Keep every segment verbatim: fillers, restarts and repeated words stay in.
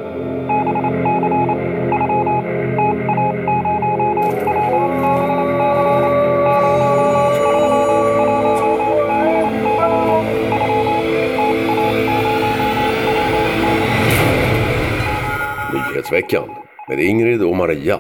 Nyhetsveckan med Ingrid och Maria.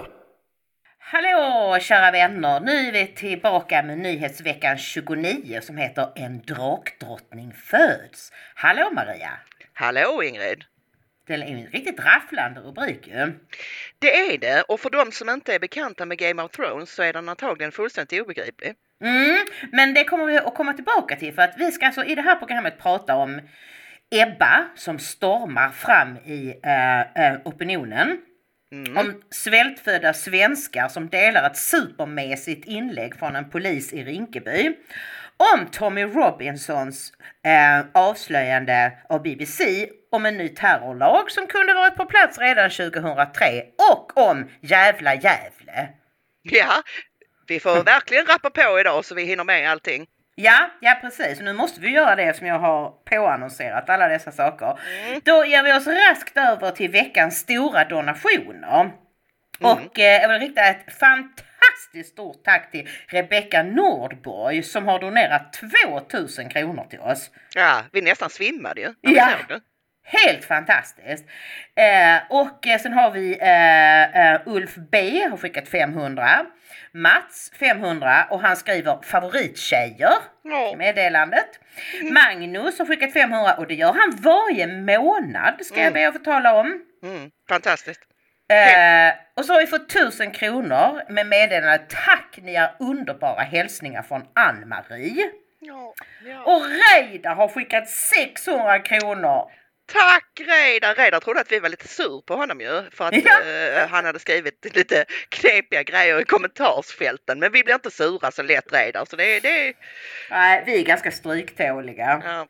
Hallå kära vänner, nu är vi tillbaka med Nyhetsveckan tjugonio som heter En drakdrottning föds. Hallå Maria. Hallå Ingrid. Det är en riktigt rafflande rubrik ju. Det är det, och för de som inte är bekanta med Game of Thrones så är den antagligen fullständigt obegriplig. Mm, men det kommer vi att komma tillbaka till, för att vi ska alltså i det här programmet prata om Ebba som stormar fram i äh, äh, opinionen. Mm. Om svältfödda svenskar som delar ett supermässigt inlägg från en polis i Rinkeby. Om Tommy Robinsons äh, avslöjande av B B C om en ny terrorlag som kunde varit på plats redan tjugohundratre. Och om Jävla Gävle. Ja, vi får verkligen rappa på idag så vi hinner med allting. Ja, ja precis. Nu måste vi göra det som jag har påannonserat alla dessa saker. Mm. Då ger vi oss raskt över till veckans stora donationer. Mm. Och eh, jag vill rikta ett fantastiskt stort tack till Rebecka Nordborg som har donerat tvåtusen kronor till oss. Ja, vi nästan svimmade ju. Ja, helt fantastiskt. Eh, och eh, sen har vi eh, eh, Ulf B har skickat femhundra. Mats femhundra och han skriver favorittjejer i meddelandet. Mm. Magnus har skickat femhundra och det gör han varje månad, ska mm. jag be att få tala om. Mm. Fantastiskt. Eh, och så har vi fått tusen kronor med meddelandet tack, ni är underbara hälsningar från Ann-Marie. Ja, ja. Och Reidar har skickat sexhundra kronor. Tack Reidar! Reidar trodde att vi var lite sur på honom ju för att ja. uh, han hade skrivit lite knepiga grejer i kommentarsfälten. Men vi blir inte sura så lätt Reidar, så det, det... Nej, vi är ganska stryktåliga. Ja.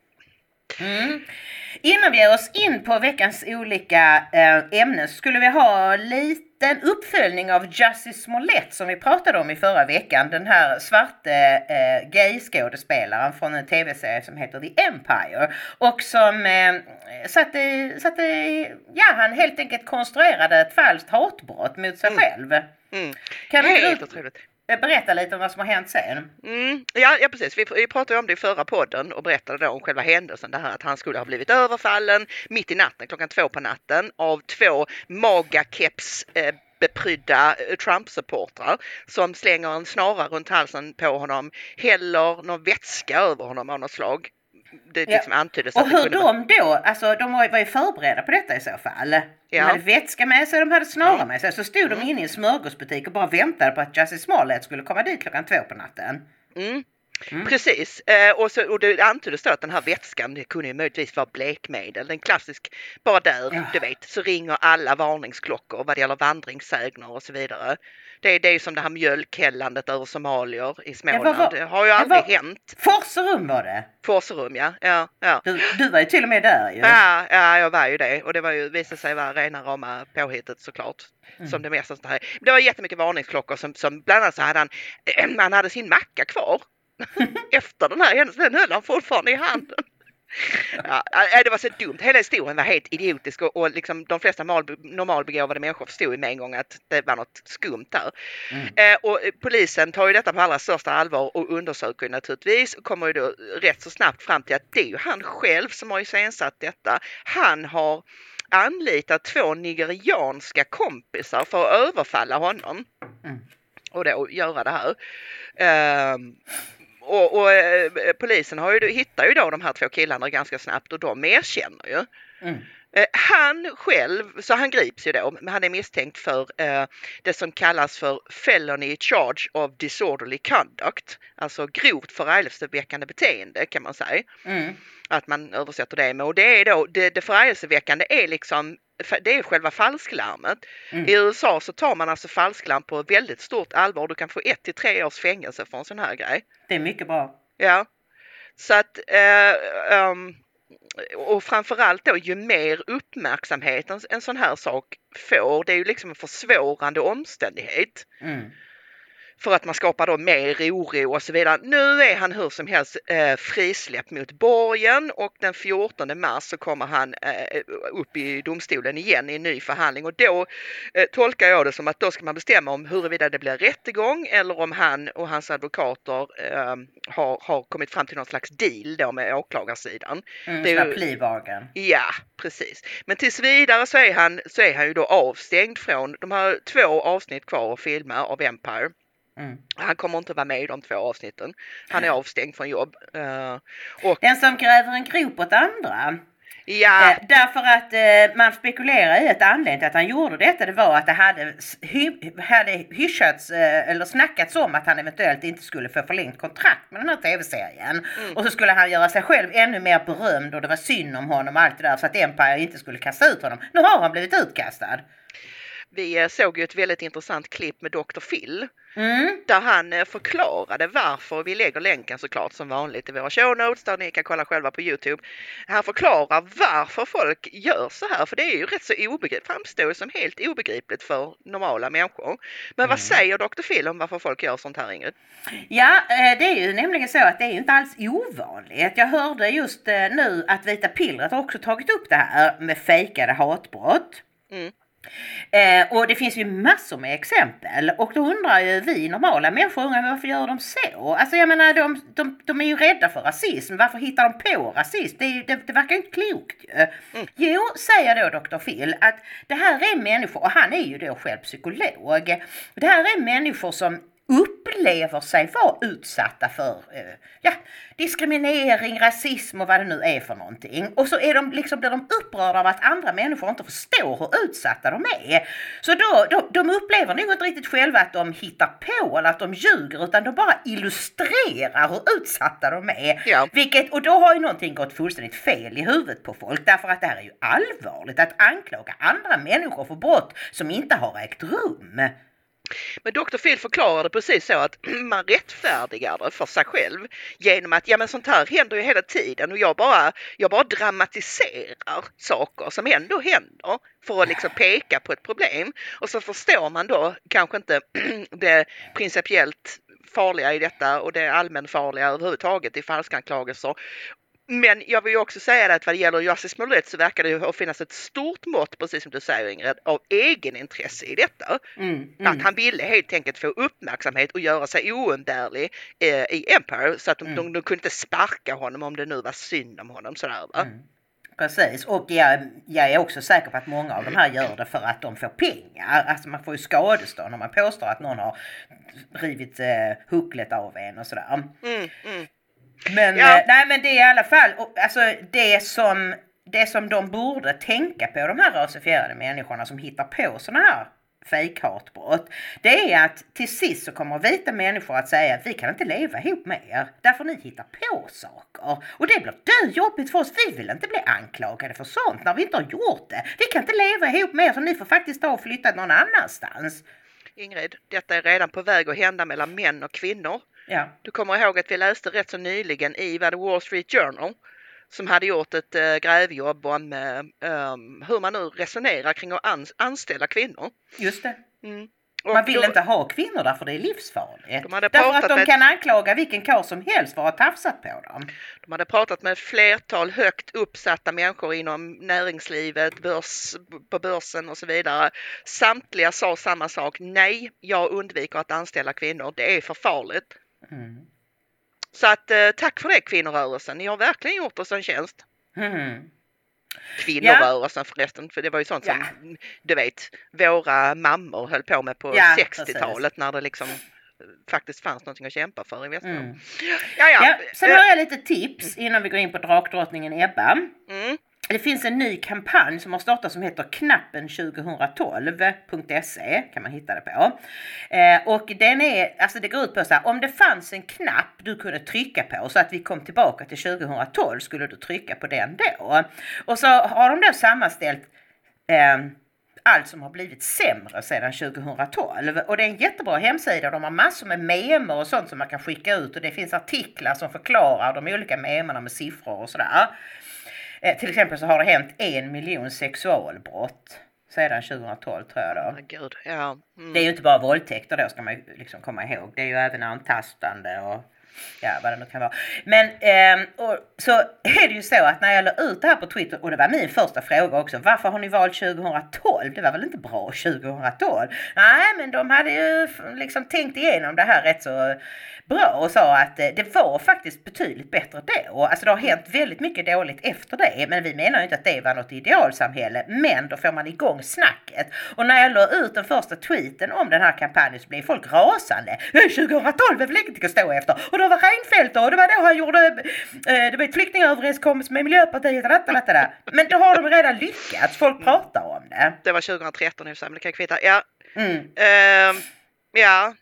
Mm. Innan vi ger oss in på veckans olika äh, ämnen så skulle vi ha liten uppföljning av Jussie Smollett som vi pratade om i förra veckan. Den här svarte äh, gay-skådespelaren från en tv-serie som heter The Empire. Och som äh, satte, satte, ja han helt enkelt konstruerade ett falskt hatbrott mot sig mm. själv. Mm. Kan Nej, du helt otroligt. berätta lite om vad som har hänt sen? Mm, ja, ja, precis. Vi, vi pratade om det i förra podden och berättade då om själva händelsen. Det här att han skulle ha blivit överfallen mitt i natten, klockan två på natten, av två magakeps eh, beprydda Trump-supportrar som slänger en snara runt halsen på honom, häller någon vätska över honom av något slag. Det liksom ja. antyddes och att hur det de då, alltså de var ju förberedda på detta i så fall. De ja. hade vätska med sig, de hade snara mm. med sig. Så stod mm. de inne i en smörgåsbutik och bara väntade på att Jussie Smollett skulle komma dit klockan två på natten. Mm. Mm. Precis, eh, och, så, och det antyddes då att den här vätskan det kunde ju möjligtvis vara blekmedel. Den klassisk, bara där, ja. du vet, så ringer alla varningsklockor vad det gäller vandringssägner och så vidare. Det, det är ju som det här mjölkhällandet över somalier i Småland. Ja, var, det har ju aldrig var, hänt. Forserum var det? Forserum, ja. ja, ja. Du, du var ju till och med där ju. Ja, ja, jag var ju det. Och det var ju, visade sig vara rena rama påhittet såklart. Mm. Som det mesta sånt här. Det var jättemycket varningsklockor som, som bland annat så hade han, han hade sin macka kvar. Efter den här händelsen, den höll han fortfarande i handen. Ja, det var så dumt. Hela historien var helt idiotisk och, och liksom de flesta normalbegåvade människor förstod ju med en gång att det var något skumt där. Mm. Eh, och polisen tar ju detta på allra största allvar och undersöker naturligtvis och kommer ju då rätt så snabbt fram till att det är ju han själv som har iscensatt detta. Han har anlitat två nigerianska kompisar för att överfalla honom. Mm. Och då göra det här. Eh, Och, och eh, polisen har ju, hittar ju då de här två killarna ganska snabbt och de erkänner ju. Mm. Eh, han själv, så han grips ju då, men han är misstänkt för eh, det som kallas för felony charge of disorderly conduct. Alltså grovt förargelseväckande beteende kan man säga. Mm. Att man översätter det med. Och det är då, det, det förargelseväckande är liksom, det är själva falsklarmet. Mm. I U S A så tar man alltså falsklarm på väldigt stort allvar. Du kan få ett till tre års fängelse för en sån här grej. Det är mycket bra. Ja. Så att, eh, um, och framförallt då ju mer uppmärksamhet en, en sån här sak får, det är ju liksom en försvårande omständighet. Mm. för att man skapar då mer oro och så vidare. Nu är han hur som helst eh, frisläppt mot borgen och den fjortonde mars så kommer han eh, upp i domstolen igen i en ny förhandling och då eh, tolkar jag det som att då ska man bestämma om huruvida det blir rättegång eller om han och hans advokater eh, har, har kommit fram till någon slags deal då med åklagarsidan. Mm, det är ju, plivbargain. ja, precis. Men tills vidare så är han, så är han ju då avstängd från, de har två avsnitt kvar att filma av Empire. Mm. Han kommer inte vara med i de två avsnitten. Han är avstängd från jobb. Uh, och, Den som gräver en grop åt andra. ja. Eh, därför att eh, man spekulerar i ett anledning till att han gjorde detta. Det var att det hade, hy- hade hyschats eh, eller snackats om att han eventuellt inte skulle få förlängt kontrakt med den här tv-serien. Mm. Och så skulle han göra sig själv ännu mer berömd och det var synd om honom och allt det där så att Empire inte skulle kasta ut honom. Nu har han blivit utkastad. Vi såg ju ett väldigt intressant klipp med doktor Phil. Mm. Där han förklarade varför, vi lägger länken såklart som vanligt i våra show notes där ni kan kolla själva på YouTube. Han förklarar varför folk gör så här, för det är ju rätt så obegripligt, framstår som helt obegripligt för normala människor. Men mm. vad säger doktor Phil om varför folk gör sånt här, Ingrid? Ja, det är ju nämligen så att det är ju inte alls ovanligt. Jag hörde just nu att Vita Pillret har också tagit upp det här med fejkade hatbrott. Mm. Eh, och det finns ju massor med exempel och då undrar ju vi normala människor varför gör de så? Alltså jag menar de, de, de är ju rädda för rasism, varför hittar de på rasism? Det, det, det verkar ju inte klokt ju. Mm. Jo, säger då doktor Phil att det här är människor, och han är ju då själv psykolog, det här är människor som upplever sig vara utsatta för eh, ja, diskriminering, rasism och vad det nu är för någonting. Och så är de, liksom, blir de upprörda av att andra människor inte förstår hur utsatta de är. Så då, då, de upplever nog inte riktigt själva att de hittar på eller att de ljuger, utan de bara illustrerar hur utsatta de är. Ja. Vilket, och då har ju någonting gått fullständigt fel i huvudet på folk, därför att det här är ju allvarligt att anklaga andra människor för brott som inte har ägt rum. Men doktor Phil förklarade precis så att man rättfärdigar det för sig själv genom att ja men sånt här händer ju hela tiden och jag bara, jag bara dramatiserar saker som ändå händer för att liksom peka på ett problem och så förstår man då kanske inte det principiellt farliga i detta och det allmänfarliga överhuvudtaget i falskanklagelser. Men jag vill ju också säga att vad det gäller Jussie Smollett så verkar det ju att finnas ett stort mått, precis som du säger Ingrid, av egenintresse i detta. Mm, mm. Att han ville helt enkelt få uppmärksamhet och göra sig oumbärlig eh, i Empire så att de, mm. de, de kunde inte sparka honom om det nu var synd om honom. Sådär, va? Mm. Precis, och jag, jag är också säker på att många av de här gör det för att de får pengar. Alltså man får ju skadestånd om man påstår att någon har rivit eh, hucklet av en och sådär. Mm, mm. Men, ja. eh, nej, men det är i alla fall alltså, det, som, det som de borde tänka på, de här rasifierade människorna som hittar på sådana här fejkhatbrott, det är att till sist så kommer vita människor att säga att vi kan inte leva ihop med er därför ni hittar på saker. Och det blir död jobbigt för oss, vi vill inte bli anklagade för sånt när vi inte har gjort det. Vi kan inte leva ihop med er så ni får faktiskt ta och flytta någon annanstans. Ingrid, detta är redan på väg att hända mellan män och kvinnor. Ja. Du kommer ihåg att vi läste rätt så nyligen i The Wall Street Journal som hade gjort ett äh, grävjobb om äh, hur man nu resonerar kring att ans- anställa kvinnor. Just det. Mm. Man vill då, inte ha kvinnor därför det är livsfarligt. De därför att de med, kan anklaga vilken karl som helst för att ha tafsat på dem. De hade pratat med ett flertal högt uppsatta människor inom näringslivet, börs, på börsen och så vidare. Samtliga sa samma sak. Nej, jag undviker att anställa kvinnor. Det är för farligt. Mm. Så att eh, tack för det kvinnorörelsen. Ni har verkligen gjort oss en tjänst. Mm. Kvinnorörelsen ja. Förresten, för det var ju sånt ja. som du vet, våra mammor höll på med på ja, sextiotalet precis. När det liksom faktiskt fanns någonting att kämpa för i Västmanland. Mm. Ja, ja. Ja, sen har jag lite tips innan vi går in på drakdrottningen Ebba. Mm. Det finns en ny kampanj som har startat som heter knappen tjugotolv punkt se kan man hitta det på. Eh, och den är, alltså det går ut på så här, om det fanns en knapp du kunde trycka på så att vi kom tillbaka till tjugotolv skulle du trycka på den då. Och så har de då sammanställt eh, allt som har blivit sämre sedan tjugotolv. Och det är en jättebra hemsida. De har massor med memer och sånt som man kan skicka ut. Och det finns artiklar som förklarar de olika memerna med siffror och sådär. Eh, till exempel så har det hänt en miljon sexualbrott sedan tjugohundratolv tror jag då. Gud, ja. Mm. Det är ju inte bara våldtäkter då, ska man ju liksom komma ihåg. Det är ju även antastande och ja, vad det nu kan vara. Men eh, och, så är det ju så att när jag la ut det här på Twitter, och det var min första fråga också, varför har ni valt tjugohundratolv? Det var väl inte bra tjugohundratolv? Nej, men de hade ju liksom tänkt igenom det här rätt så bra och sa att eh, det var faktiskt betydligt bättre då. Alltså det har hänt väldigt mycket dåligt efter det, men vi menar ju inte att det var något idealsamhälle, men då får man igång snacket. Och när jag la ut den första tweeten om den här kampanjen så blev folk rasande. tjugohundratolv är väl inget att stå efter. Och då var Reinfeldt och det var då han gjorde eh, det var ett flyktingöverenskommelse med Miljöpartiet och detta, detta, detta. Men då har de redan lyckats. Folk pratar om det. Det var tjugohundratretton nu, men det kan kvitta. Ja. Mm. Uh, ja.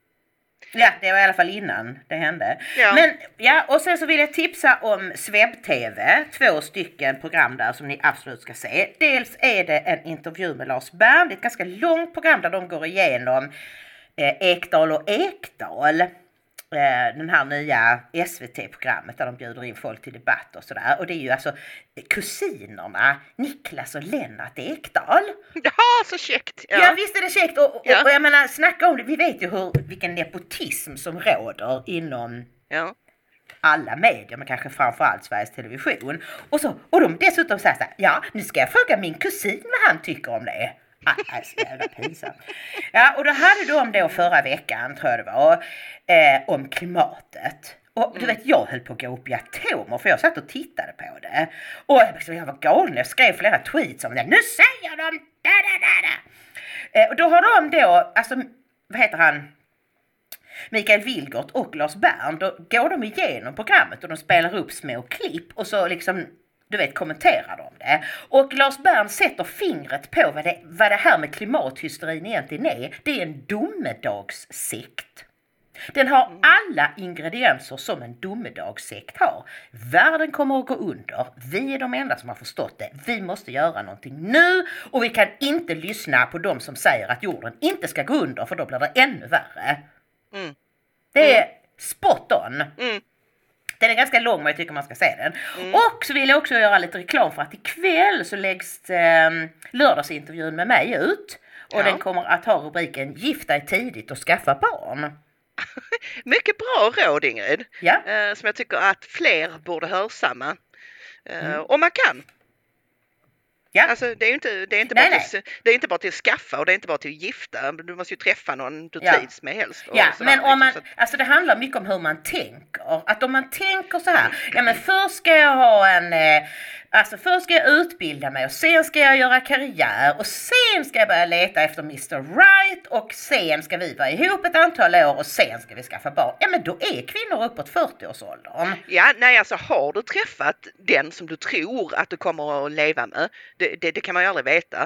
Ja, det var i alla fall innan det hände. Ja. Men ja, och sen så vill jag tipsa om Sveb-T V. Två stycken program där som ni absolut ska se. Dels är det en intervju med Lars Bern. Det är ett ganska långt program där de går igenom eh, Ekdal och Ekdal. Den här nya S V T-programmet där de bjuder in folk till debatt och sådär. Och det är ju alltså kusinerna Niklas och Lennart Ekdal. Ja, så käckt. Ja, ja visst är det käckt. Och, och, ja. och jag menar, snacka om det. Vi vet ju hur, vilken nepotism som råder inom ja. alla medier, men kanske framförallt Sveriges Television. Och, så, och de dessutom säger så här, ja, nu ska jag fråga min kusin vad han tycker om det. Ah, alltså, jävla pinsamt. Ja, och då hade de då förra veckan, tror jag det var, eh, om klimatet. Och du vet, jag höll på att gå upp i atomer för jag satt och tittade på det. Och jag var galen, jag skrev flera tweets om det. Nu säger de da da da da. Eh, och då har de då, alltså, vad heter han? Mikael Vilgert och Lars Bern, då går de igenom programmet och de spelar upp små klipp och så liksom, du vet, kommenterar de det. Och Lars Bern sätter fingret på vad det, vad det här med klimathysterin egentligen är. Det är en domedagssekt. Den har alla ingredienser som en domedagssekt har. Världen kommer att gå under. Vi är de enda som har förstått det. Vi måste göra någonting nu. Och vi kan inte lyssna på de som säger att jorden inte ska gå under, för då blir det ännu värre. Mm. Det är spot on. Mm. Den är ganska lång, men jag tycker man ska se den. Mm. Och så vill jag också göra lite reklam för att ikväll så läggs eh, lördagsintervjun med mig ut. Och Ja. den kommer att ha rubriken Gift dig tidigt och skaffa barn. Mycket bra råd, Ingrid. Ja. Eh, som jag tycker att fler borde hörsamma. Eh, Mm. Om man kan. Ja. Alltså, det är ju inte, det är inte, Nej, bara nej. till, det är inte bara till att skaffa och det är inte bara till att gifta. Du måste ju träffa någon du Ja. trivs med helst. och Ja, sådär, men om man, liksom, så att- alltså det handlar mycket om hur man tänker. Att om man tänker så här, ja men först ska jag ha en, eh, alltså först ska jag utbilda mig och sen ska jag göra karriär och sen ska jag börja leta efter mister Right och sen ska vi vara ihop ett antal år och sen ska vi skaffa barn. Ja men då är kvinnor uppåt fyrtioårsåldern. Ja, nej alltså har du träffat den som du tror att du kommer att leva med, det, det, det kan man ju aldrig veta.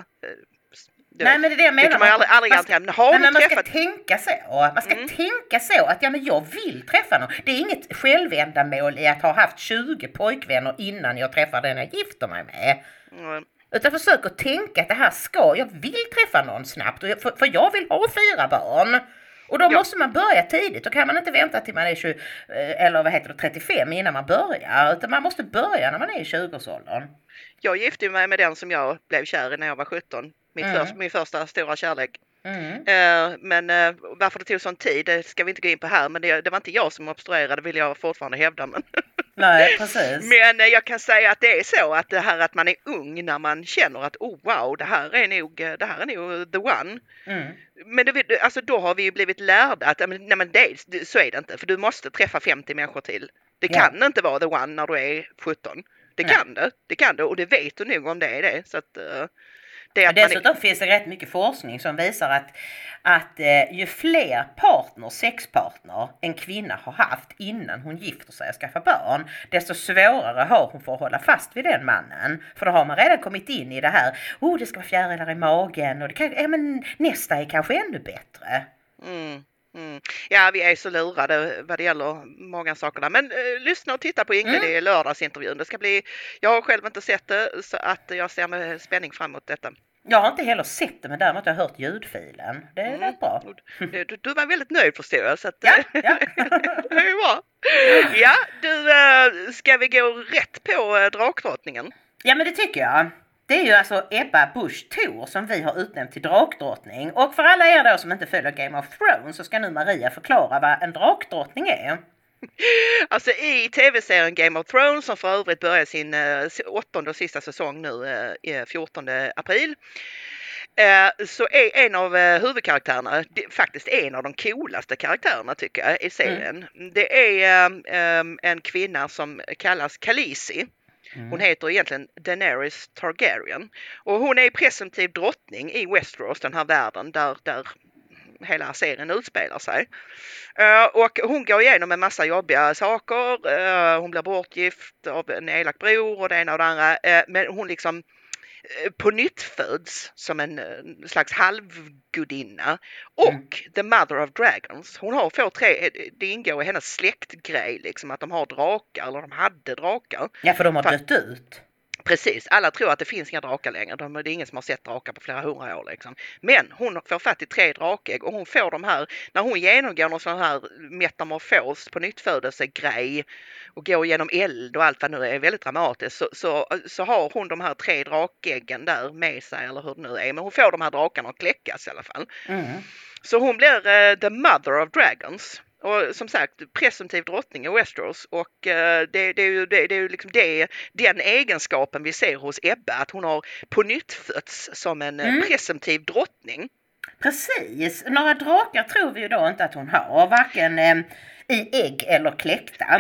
Du Nej vet, men det är det jag menar. det kan man ju aldrig, aldrig Man garantera. Men har Nej, men du man träffat... ska tänka så. Man ska Mm. tänka så att ja, men jag vill träffa någon. Det är inget självändamål i att ha haft tjugo pojkvänner innan jag träffar den jag gifter mig med. Mm. Utan försök att tänka att det här ska, jag vill träffa någon snabbt och jag, för, för jag vill ha fyra barn. Och då Ja. måste man börja tidigt. Då kan man inte vänta till man är tjugo, eller vad heter det, trettiofem innan man börjar. Utan man måste börja när man är i tjugoårsåldern. Jag gifte mig med den som jag blev kär i när jag var sjutton. Min, Mm. för, min första stora kärlek. Mm. Eh, men eh, varför det tog sån tid, det ska vi inte gå in på här. Men det, det var inte jag som obstruerade, vill jag fortfarande hävda. Men, Nej, precis. men eh, jag kan säga att det är så att det här att man är ung när man känner att oh wow, det här är nog, eh, det här är nog the one. Mm. Men det, alltså, då har vi ju blivit lärda att nej, men det, det, så är det inte. För du måste träffa femtio människor till. Det Ja. kan inte vara the one när du är sjutton. Det Nej. kan det, det kan det och det vet du nog om det är det. Så att, eh, det är att Dessutom man är, finns det rätt mycket forskning som visar att, att eh, ju fler partner, sexpartner en kvinna har haft innan hon gifter sig och skaffar barn, desto svårare har hon för att hålla fast vid den mannen. För då har man redan kommit in i det här, oh det ska vara fjärilar i magen och det kan, ja, men nästa är kanske ännu bättre. mm, mm. Ja, vi är så lurade vad det gäller många saker där. Men eh, lyssna och titta på Ingrid Mm. i lördagsintervjun. Det ska bli, jag har själv inte sett det så att jag ser med spänning fram emot detta. Jag har inte heller sett det, men däremot har jag hört ljudfilen. Det är Mm. rätt bra. Du, du, du var väldigt nöjd förstår jag. Så att, Ja, ja. det är bra. Ja, du, eh, ska vi gå rätt på eh, drakdrottningen? Ja, men det tycker jag. Det är ju alltså Ebba Busch Thor som vi har utnämnt till drakdrottning. Och för alla er då som inte följer Game of Thrones så ska nu Maria förklara vad en drakdrottning är. Alltså i tv-serien Game of Thrones som för övrigt börjar sin eh, åttonde och sista säsong nu eh, fjortonde april. Eh, så är en av eh, huvudkaraktärerna det, faktiskt en av de coolaste karaktärerna tycker jag i serien. Mm. Det är eh, en kvinna som kallas Khaleesi. Mm. Hon heter egentligen Daenerys Targaryen. Och hon är presumtiv drottning i Westeros, den här världen där, där hela serien utspelar sig. Uh, och hon går igenom en massa jobbiga saker. Uh, hon blir bortgift av en elak bror och det ena och det andra. Uh, men hon liksom uh, på nytt föds som en uh, slags halvgudinna. Och mm. the mother of dragons. Hon har får tre, det ingår i hennes släktgrej liksom att de har drakar eller de hade drakar. Ja, för de har dött ut. Precis, alla tror att det finns inga drakar längre. De, det är ingen som har sett drakar på flera hundra år liksom. Men hon får fatt i tre drakägg och hon får de här, när hon genomgår någon sån här metamorfos på nyttfödelsegrej och går igenom eld och allt vad nu är väldigt dramatiskt så, så, så har hon de här tre drakäggen där med sig eller hur det nu är. Men hon får de här drakarna att kläckas i alla fall. Mm. Så hon blir uh, the mother of dragons. Och som sagt, presumtiv drottning i Westeros och uh, det, det är ju, det, det är ju liksom det, den egenskapen vi ser hos Ebba, att hon har på nytt fötts som en mm. presumtiv drottning. Precis, några drakar tror vi ju då inte att hon har, varken eh, i ägg eller kläckta.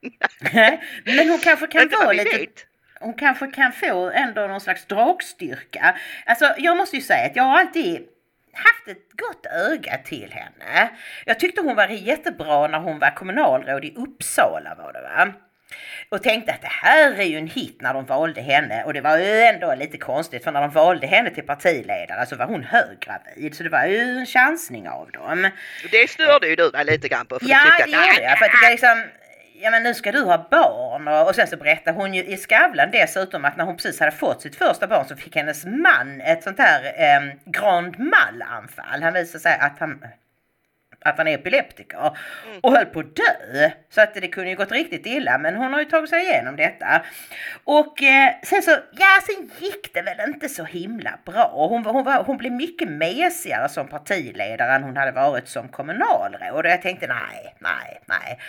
Men hon kanske kan vara lite... Vet. Hon kanske kan få ändå någon slags dragstyrka. Alltså jag måste ju säga att jag har alltid haft ett gott öga till henne. Jag tyckte hon var jättebra när hon var kommunalråd i Uppsala var det va? Och tänkte att det här är ju en hit när de valde henne. Och det var ju ändå lite konstigt för när de valde henne till partiledare så var hon höggravid. Så det var ju en chansning av dem. Det störde ju du dig lite grann på. För ja, det gjorde jag. För att det liksom... Ja men nu ska du ha barn och, och sen så berättar hon ju i Skavlan dessutom att när hon precis hade fått sitt första barn så fick hennes man ett sånt här eh, grand mal-anfall. Han visade sig att han, att han är epileptiker mm. och höll på att dö. Så att det kunde ju gått riktigt illa men hon har ju tagit sig igenom detta. Och eh, sen så, ja sen gick det väl inte så himla bra. Hon, hon, var, hon blev mycket mesigare som partiledare än hon hade varit som kommunalråd. Och jag tänkte nej, nej, nej.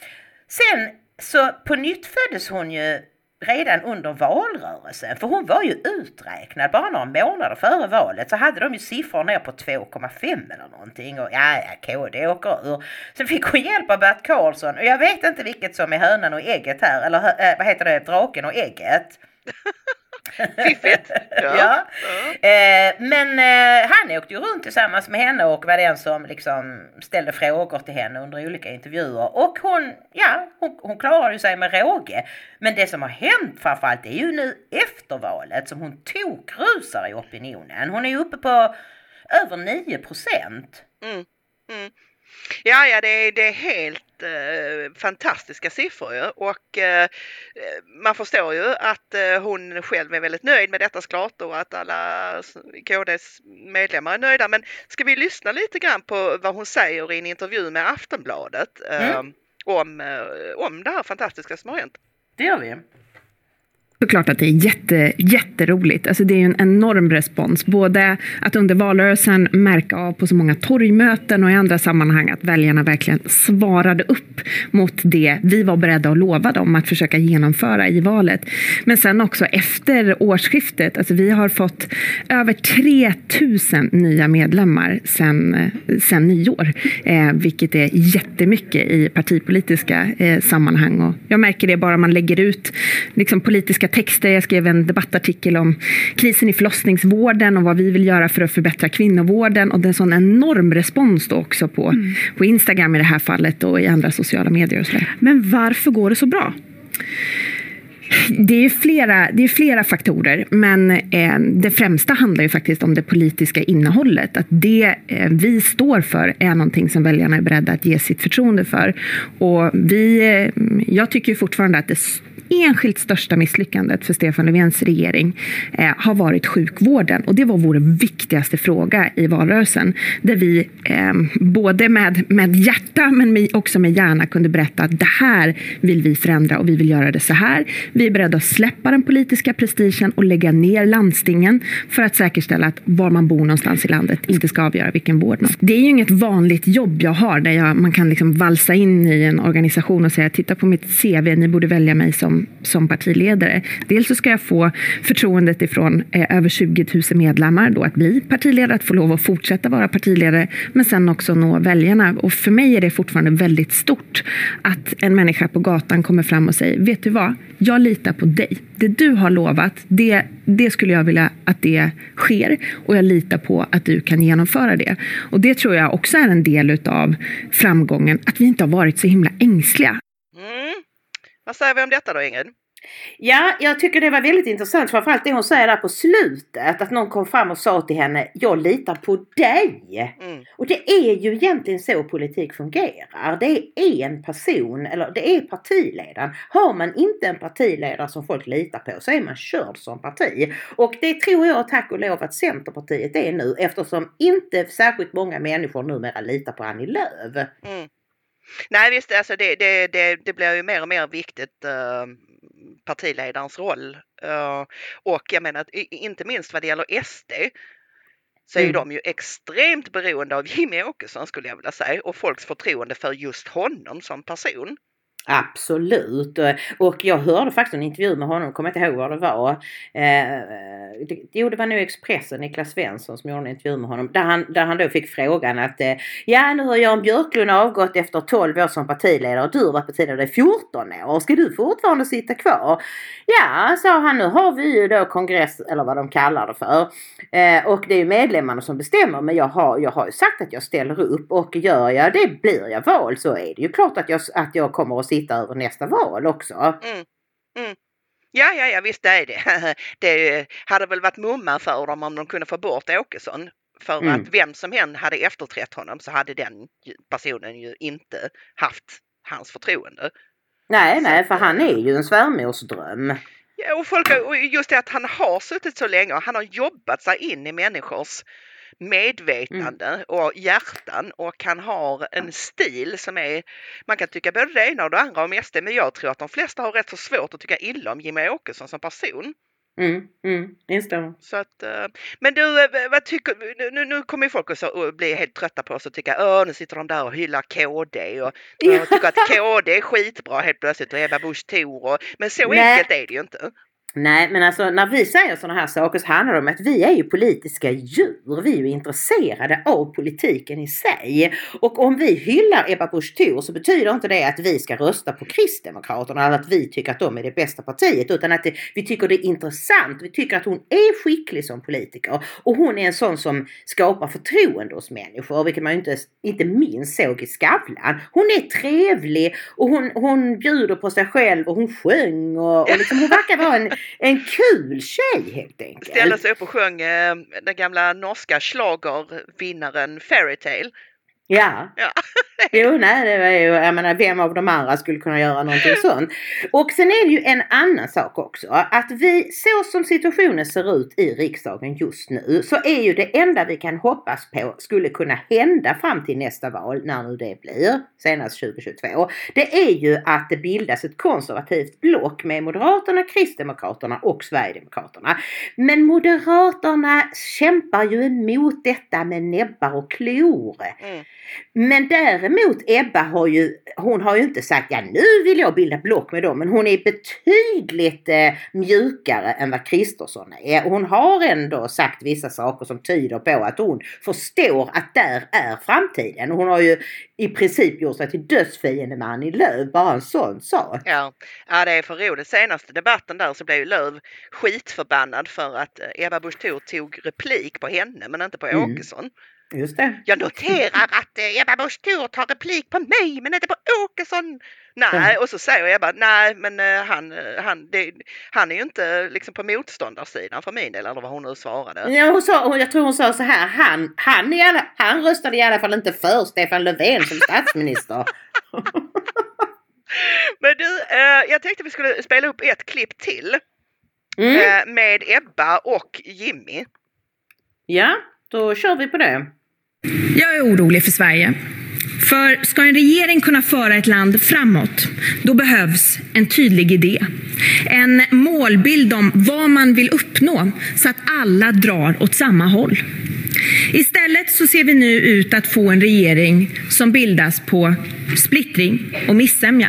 Sen så på nytt föddes hon ju redan under valrörelsen. För hon var ju uträknad bara några månader före valet. Så hade de ju siffror ner på två komma fem eller någonting. Och ja, ja, K D åker ur. Sen fick hon hjälp av Bert Karlsson. Och jag vet inte vilket som är hönan och ägget här. Eller äh, vad heter det? Draken och ägget. Fiffigt. Ja. ja. ja. Eh, men eh, han åkte ju runt tillsammans med henne och var den som liksom ställde frågor till henne under olika intervjuer. Och hon, ja, hon, hon klarade ju sig med råge. Men det som har hänt framförallt är ju nu efter valet som hon tokrusar i opinionen. Hon är ju uppe på över nio procent. Mm. Mm. Ja, ja, det är, det är helt eh, fantastiska siffror ju. Och eh, man förstår ju att eh, hon själv är väldigt nöjd med detta såklart och att alla K D:s medlemmar är nöjda. Men ska vi lyssna lite grann på vad hon säger i en intervju med Aftonbladet eh, mm. om, eh, om det här fantastiska som har hänt? Det gör vi. Såklart att det är jätte, jätteroligt. Alltså det är ju en enorm respons. Både att under valrörelsen märka av på så många torgmöten och i andra sammanhang att väljarna verkligen svarade upp mot det vi var beredda att lova dem att försöka genomföra i valet. Men sen också efter årsskiftet. Alltså vi har fått över tre tusen nya medlemmar sen, sen nyår. Eh, vilket är jättemycket i partipolitiska eh, sammanhang. Och jag märker det bara man lägger ut liksom politiska texter. Jag skrev en debattartikel om krisen i förlossningsvården och vad vi vill göra för att förbättra kvinnovården. Och det är en sån enorm respons då också på, mm. på Instagram i det här fallet och i andra sociala medier och så där. Men varför går det så bra? Det är flera, det är flera faktorer, men eh, det främsta handlar ju faktiskt om det politiska innehållet. Att det eh, vi står för är någonting som väljarna är beredda att ge sitt förtroende för. Och vi, eh, jag tycker ju fortfarande att det enskilt största misslyckandet för Stefan Löfvens regering eh, har varit sjukvården. Och det var vår viktigaste fråga i valrörelsen. Där vi eh, både med, med hjärta men med, också med hjärna kunde berätta att det här vill vi förändra och vi vill göra det så här. Vi är beredda att släppa den politiska prestigen och lägga ner landstingen för att säkerställa att var man bor någonstans i landet inte ska avgöra vilken vård man ska. Det är ju inget vanligt jobb jag har där jag, man kan liksom valsa in i en organisation och säga titta på mitt C V, ni borde välja mig som, som partiledare. Dels så ska jag få förtroendet ifrån eh, över tjugo tusen medlemmar då att bli partiledare, att få lov att fortsätta vara partiledare, men sen också nå väljarna. Och för mig är det fortfarande väldigt stort att en människa på gatan kommer fram och säger, vet du vad, jag litar på dig. Det du har lovat, det, det skulle jag vilja att det sker och jag litar på att du kan genomföra det. Och det tror jag också är en del av framgången, att vi inte har varit så himla ängsliga. Mm. Vad säger vi om detta då, Ingrid? Ja, jag tycker det var väldigt intressant. Framförallt det hon säger där på slutet. Att någon kom fram och sa till henne, jag litar på dig. Mm. Och det är ju egentligen så politik fungerar. Det är en person, eller det är partiledaren. Har man inte en partiledare som folk litar på så är man körd som parti. Och det tror jag tack och lov att Centerpartiet är nu. Eftersom inte särskilt många människor numera litar på Annie Lööf. Mm. Nej visst, alltså det, det, det, det blir ju mer och mer viktigt uh, partiledarens roll. Uh, och jag menar, inte minst vad det gäller S D så är mm. de ju extremt beroende av Jimmie Åkesson skulle jag vilja säga. Och folks förtroende för just honom som person. Absolut. Och jag hörde faktiskt en intervju med honom, kommer inte ihåg vad det var. Eh, det, jo, det var nu Expressen, Niklas Svensson som gjorde en intervju med honom. Där han, där han då fick frågan att eh, ja, nu har Jan Björklund avgått efter tolv år som partiledare och du har varit partiledare i fjorton år. Ska du fortfarande sitta kvar? Ja, sa han, nu har vi ju då kongress, eller vad de kallar det för. Eh, och det är ju medlemmarna som bestämmer, men jag har, jag har ju sagt att jag ställer upp och gör jag det, blir jag val så är det ju klart att jag, att jag kommer att sitta över nästa val också. Mm. Mm. Ja, ja, ja, visst det är det. Det hade väl varit mumma för dem om de kunde få bort Åkesson. För mm. att vem som än hade efterträtt honom så hade den personen ju inte haft hans förtroende. Nej, så. nej, för han är ju en svärmorsdröm. Ja, och, folk, och just det att han har suttit så länge och han har jobbat sig in i människors medvetande mm. och hjärtan och han har en stil som är, man kan tycka både det ena och det andra om S D, men jag tror att de flesta har rätt så svårt att tycka illa om Jimmie Åkesson som person. Mm, mm, instämmer. Så att, men du, vad tycker nu, nu kommer folk att bli helt trötta på oss och tycka, åh nu sitter de där och hyllar K D och, och tycker att K D är skitbra helt plötsligt och Ebba Busch Thor, men så Nej. enkelt är det ju inte. Nej, men alltså när vi säger sådana här saker så handlar det om att vi är ju politiska djur. Vi är ju intresserade av politiken i sig. Och om vi hyllar Ebba Busch Thor så betyder inte det att vi ska rösta på Kristdemokraterna eller att vi tycker att de är det bästa partiet. Utan att det, vi tycker det är intressant. Vi tycker att hon är skicklig som politiker. Och hon är en sån som skapar förtroende hos människor. Vilket man ju inte, inte minst såg i Skavlan. Hon är trevlig och hon, hon bjuder på sig själv och hon sjöng. Och, och liksom, hon verkar vara en... En kul tjej helt enkelt. Ställde sig upp och sjöng eh, den gamla norska schlagervinnaren Fairytale. Ja. ja. Jo, nej, det var ju, jag menar, vem av de andra skulle kunna göra någonting sånt. Och sen är det ju en annan sak också. Att vi, så som situationen ser ut i riksdagen just nu, så är ju det enda vi kan hoppas på skulle kunna hända fram till nästa val, när nu det blir, senast tjugo tjugotvå. Det är ju att det bildas ett konservativt block med Moderaterna, Kristdemokraterna och Sverigedemokraterna. Men Moderaterna kämpar ju emot detta med näbbar och klor. Mm. Men däremot Ebba har ju, hon har ju inte sagt ja nu vill jag bilda block med dem, men hon är betydligt eh, mjukare än vad Kristersson är. Hon har ändå sagt vissa saker som tyder på att hon förstår att där är framtiden. Hon har ju i princip gjort sig till dödsfiende med Annie Lööf, bara en sån sak. Ja, ja det är för roligt. Senaste debatten där så blev ju Lööf skitförbannad för att Ebba Busch Thor tog replik på henne men inte på mm. Åkesson. Just det. Jag noterar att Ebba Busch Thor tar replik på mig men inte på Åkesson. Nej, mm. och så säger Ebba, nej men han, han, det, han är ju inte liksom på motståndarsidan för min del, eller vad hon nu svarade. Ja, hon sa, jag tror hon sa så här, han, han, i alla, han röstade i alla fall inte för Stefan Löfven som statsminister. Men du, eh, jag tänkte vi skulle spela upp ett klipp till. Mm. Eh, med Ebba och Jimmy. Ja, då kör vi på det. Jag är orolig för Sverige. För ska en regering kunna föra ett land framåt, då behövs en tydlig idé. En målbild om vad man vill uppnå så att alla drar åt samma håll. Istället så ser vi nu ut att få en regering som bildas på splittring och missämja.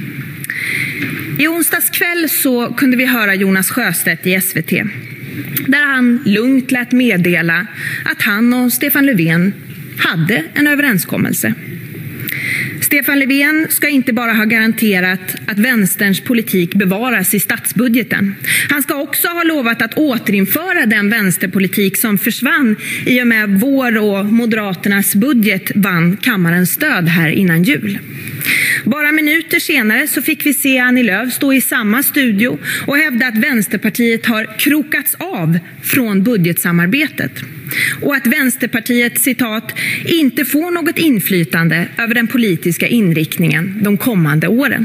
I onsdags kväll så kunde vi höra Jonas Sjöstedt i S V T. Där han lugnt lät meddela att han och Stefan Löfven hade en överenskommelse. Stefan Löfven ska inte bara ha garanterat att vänsterns politik bevaras i statsbudgeten. Han ska också ha lovat att återinföra den vänsterpolitik som försvann i och med vår och Moderaternas budget vann kammarens stöd här innan jul. Bara minuter senare så fick vi se Annie Lööf stå i samma studio och hävda att Vänsterpartiet har krokats av från budgetsamarbetet. Och att Vänsterpartiet, citat, inte får något inflytande över den politiska inriktningen de kommande åren.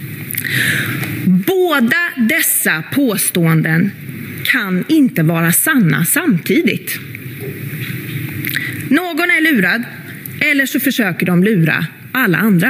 Båda dessa påståenden kan inte vara sanna samtidigt. Någon är lurad, eller så försöker de lura alla andra.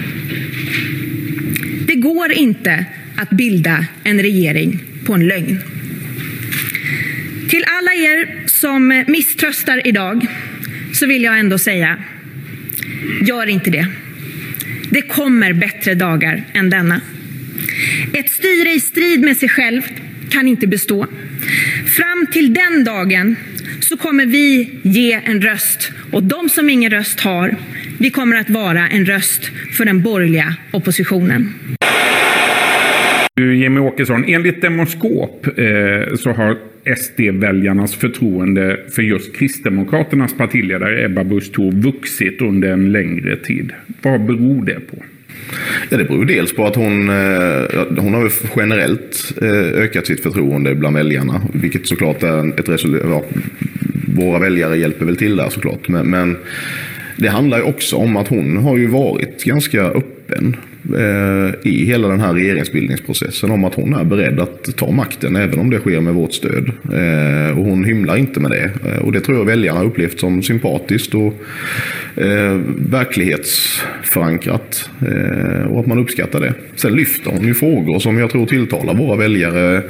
Det går inte att bilda en regering på en lögn. Till alla er som misströstar idag så vill jag ändå säga, gör inte det. Det kommer bättre dagar än denna. Ett styre i strid med sig själv kan inte bestå. Fram till den dagen så kommer vi ge en röst, och de som ingen röst har, vi kommer att vara en röst för den borgerliga oppositionen. Jimmie Åkesson, enligt Demoskop eh, så har S D-väljarnas förtroende för just Kristdemokraternas partiledare Ebba Busch Thor vuxit under en längre tid. Vad beror det på? Ja, det beror dels på att hon, hon har generellt ökat sitt förtroende bland väljarna, vilket såklart är ett resultat. Ja, våra väljare hjälper väl till där såklart, men, men det handlar ju också om att hon har ju varit ganska öppen eh, i hela den här regeringsbildningsprocessen om att hon är beredd att ta makten även om det sker med vårt stöd. Eh, och hon hymlar inte med det. Eh, och det tror jag väljarna har upplevt som sympatiskt och eh, verklighetsförankrat. Eh, och att man uppskattar det. Sen lyfter hon ju frågor som jag tror tilltalar våra väljare.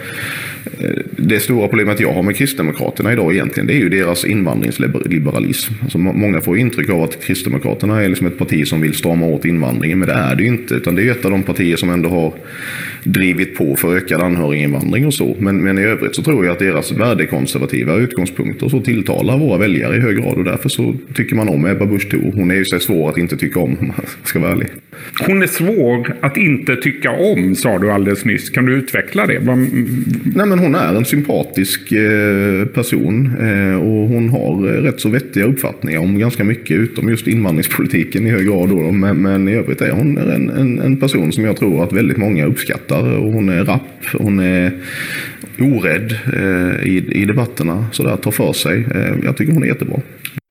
Det stora problemet jag har med Kristdemokraterna idag egentligen, det är ju deras invandringsliberalism. Alltså många får intryck av att Kristdemokraterna är liksom ett parti som vill strama åt invandringen, men det är det ju inte, utan det är ett av de partier som ändå har drivit på för ökad anhöriginvandring och så. Men, men i övrigt så tror jag att deras värdekonservativa utgångspunkter så tilltalar våra väljare i hög grad, och därför så tycker man om Ebba Busch Thor. Hon är ju så svår att inte tycka om, om man ska vara ärlig. Hon är svår att inte tycka om, sa du alldeles nyss. Kan du utveckla det? Nej, men hon är en sympatisk eh, person eh, och hon har eh, rätt så vettiga uppfattningar om ganska mycket utom just invandringspolitiken i hög grad då, men, men i övrigt är hon en, en, en person som jag tror att väldigt många uppskattar, och hon är rapp, hon är orädd eh, i, i debatterna, så där tar för sig. Eh, jag tycker hon är jättebra.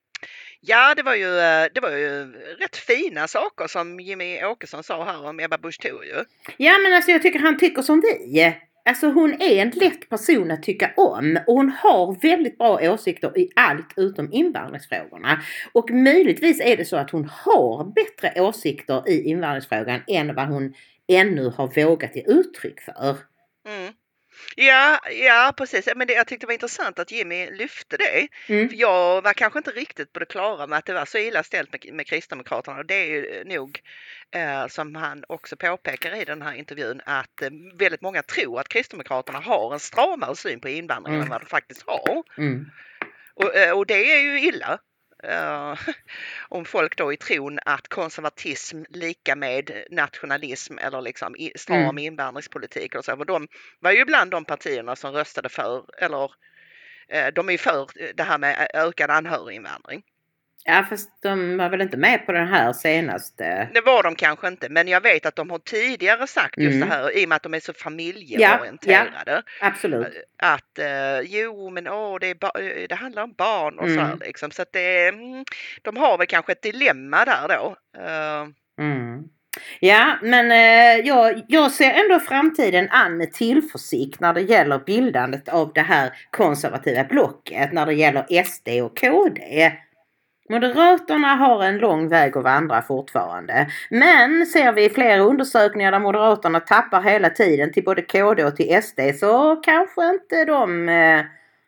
Ja, det var ju, det var ju rätt fina saker som Jimmie Åkesson sa här om Ebba Busch Thor ju. Ja, men alltså jag tycker han tycker som vi. Alltså hon är en lätt person att tycka om, och hon har väldigt bra åsikter i allt utom invandringsfrågorna. Och möjligtvis är det så att hon har bättre åsikter i invandringsfrågan än vad hon ännu har vågat ge uttryck för. Mm. Ja, ja, precis. Men det, jag tyckte det var intressant att Jimmie lyfte det. Mm. För jag var kanske inte riktigt på det klara med att det var så illa ställt med, med Kristdemokraterna. Och det är ju nog, eh, som han också påpekar i den här intervjun, att eh, väldigt många tror att Kristdemokraterna har en stramare syn på invandringen mm. än vad de faktiskt har. Mm. Och, eh, och det är ju illa. Uh, om folk då i tron att konservatism lika med nationalism eller liksom stram mm. invandringspolitik och så. Och de var ju bland de partierna som röstade för, eller uh, de är ju för det här med ökad anhöriginvandring. Ja, fast de var väl inte med på den här senaste. Det var de kanske inte, men jag vet att de har tidigare sagt just mm. det här, i och med att de är så familjeorienterade. Ja, ja, absolut. Att uh, jo, men åh, det, är ba- det handlar om barn och mm. så här liksom. Så att det, de har väl kanske ett dilemma där då. Uh, mm. Ja, men eh, jag, jag ser ändå framtiden an med tillförsikt när det gäller bildandet av det här konservativa blocket, när det gäller S D och K D. Moderaterna har en lång väg att vandra fortfarande. Men ser vi flera undersökningar där Moderaterna tappar hela tiden till både K D och till S D, så kanske inte de eh,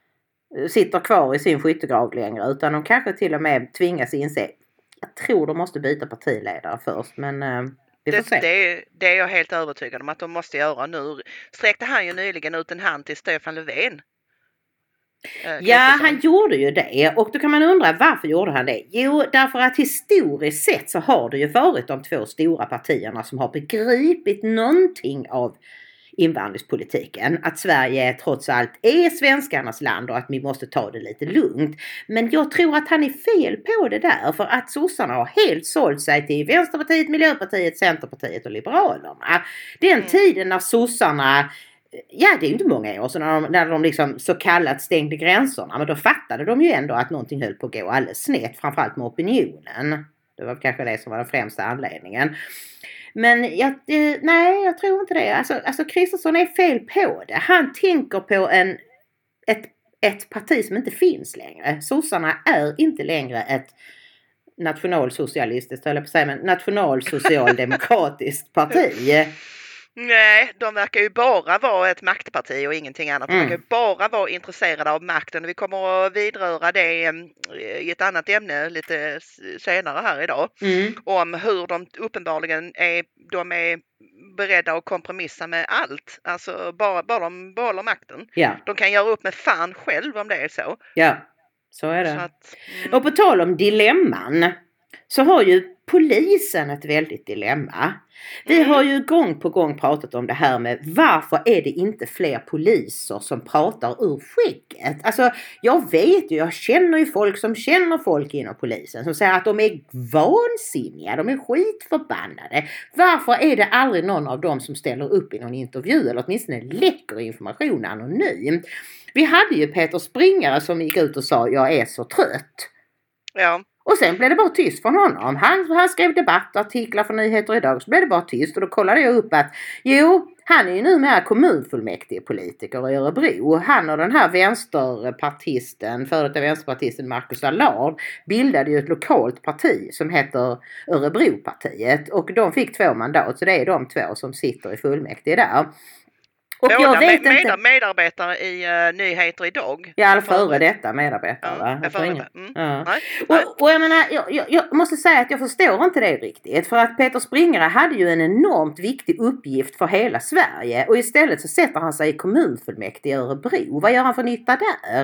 sitter kvar i sin skyttegrav längre, utan de kanske till och med tvingas inse. Jag tror de måste byta partiledare först, men eh, vi får det, se. Det, det är jag helt övertygad om att de måste göra nu. Sträckte han ju nyligen ut en hand till Stefan Löfven. Eh, Ja, han gjorde ju det. Och då kan man undra, varför gjorde han det? Jo, därför att historiskt sett så har det ju varit de två stora partierna som har begripit någonting av invandringspolitiken. Att Sverige trots allt är svenskarnas land och att vi måste ta det lite lugnt. Men jag tror att han är fel på det där. För att sossarna har helt sålt sig till Vänsterpartiet, Miljöpartiet, Centerpartiet och Liberalerna. Den mm. tiden när sossarna... Ja, det är ju inte många år sedan när de, när de liksom så kallat stängde gränserna. Men då fattade de ju ändå att någonting höll på att gå alldeles snett. Framförallt med opinionen. Det var kanske det som var den främsta anledningen. Men jag, nej, jag tror inte det. Alltså, alltså Kristersson är fel på det. Han tänker på en, ett, ett parti som inte finns längre. Sossarna är inte längre ett nationalsocialistiskt, eller på att säga, men nationalsocialdemokratiskt parti. Nej, de verkar ju bara vara ett maktparti och ingenting annat. De Mm. verkar ju bara vara intresserade av makten. Vi kommer att vidröra det i ett annat ämne lite senare här idag. Mm. Om hur de uppenbarligen är, de är beredda att kompromissa med allt. Alltså bara, bara de behåller makten. Ja. De kan göra upp med fan själv om det är så. Ja, så är det. Så att, mm. Och på tal om dilemman så har ju polisen ett väldigt dilemma. Vi Mm. har ju gång på gång pratat om det här med varför är det inte fler poliser som pratar ur skägget? Alltså jag vet ju, jag känner ju folk som känner folk inom polisen som säger att de är vansinniga, de är skitförbannade. Varför är det aldrig någon av dem som ställer upp i någon intervju eller åtminstone läcker information anonymt? Vi hade ju Peter Springare som gick ut och sa jag är så trött. Ja. Och sen blev det bara tyst från honom. Han, han skrev debattartiklar för Nyheter idag, så blev det bara tyst. Och då kollade jag upp att jo, han är ju numera kommunfullmäktigepolitiker i Örebro. Han och den här vänsterpartisten, före detta vänsterpartisten Marcus Allard, bildade ju ett lokalt parti som heter Örebropartiet. Och de fick två mandat, så det är de två som sitter i fullmäktige där. Och Båda jag vet med, inte... medarbetare i uh, Nyheter idag. Ja, alla före detta medarbetare. Ja, va? jag före det. Mm. Ja. Nej, nej. Och, och jag menar, jag, jag, jag måste säga att jag förstår inte det riktigt. För att Peter Springare hade ju en enormt viktig uppgift för hela Sverige. Och istället så sätter han sig i kommunfullmäktige i Örebro. Vad gör han för nytta där?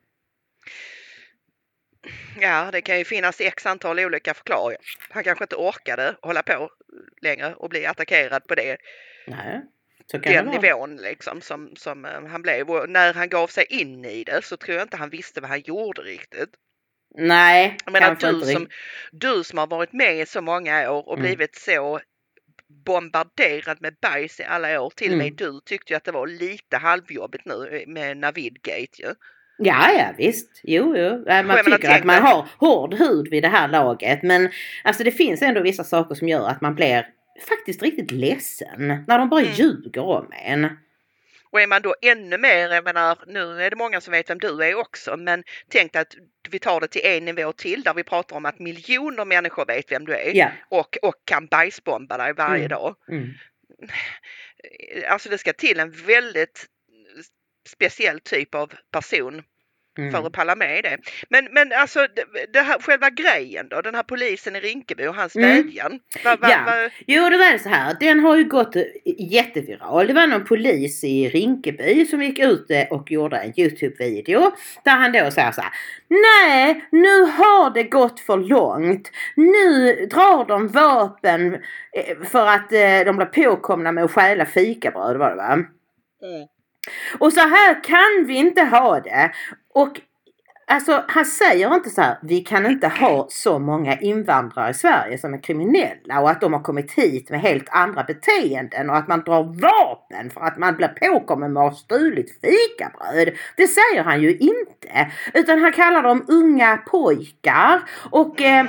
Ja, det kan ju finnas x antal olika förklaringar. Han kanske inte orkade hålla på längre och bli attackerad på det. Nej. Så kan Den det vara. nivån liksom som, som uh, han blev. Och när han gav sig in i det så tror jag inte han visste vad han gjorde riktigt. Nej, jag menar, kanske du inte som, riktigt. du som har varit med i så många år och Mm. blivit så bombarderad med bajs i alla år. Till och med Mm. du tyckte ju att det var lite halvjobbigt nu med Navidgate ju. Ja, ja visst. Jo, jo. Man menar, tycker tänk att man dig- har hård hud vid det här laget. Men alltså det finns ändå vissa saker som gör att man blir faktiskt riktigt ledsen. När de bara Mm. ljuger om en. Och är man då ännu mer, jag menar, nu är det många som vet vem du är också, men tänk att vi tar det till en nivå till där vi pratar om att miljoner människor vet vem du är Ja. och, och kan bajsbomba dig varje Mm. dag. Mm. Alltså det ska till en väldigt speciell typ av person Mm. för att palla med det. Men, men alltså det, det här, själva grejen då, den här polisen i Rinkeby och hans Mm. vädjan. Va, va, Ja. va, Jo, det var det så här. Den har ju gått jätteviral. Det var någon polis i Rinkeby som gick ut och gjorde en YouTube-video. Där han då säger så här. Nej, nu har det gått för långt. Nu drar de vapen för att de blir påkomna med att stjäla fikabröd, var det va? mm. Och så här kan vi inte ha det. Och alltså han säger inte så här, vi kan inte ha så många invandrare i Sverige som är kriminella och att de har kommit hit med helt andra beteenden och att man drar vapen för att man blir påkommen med att ha stulit fikabröd. Det säger han ju inte. Utan han kallar dem unga pojkar och Mm. eh,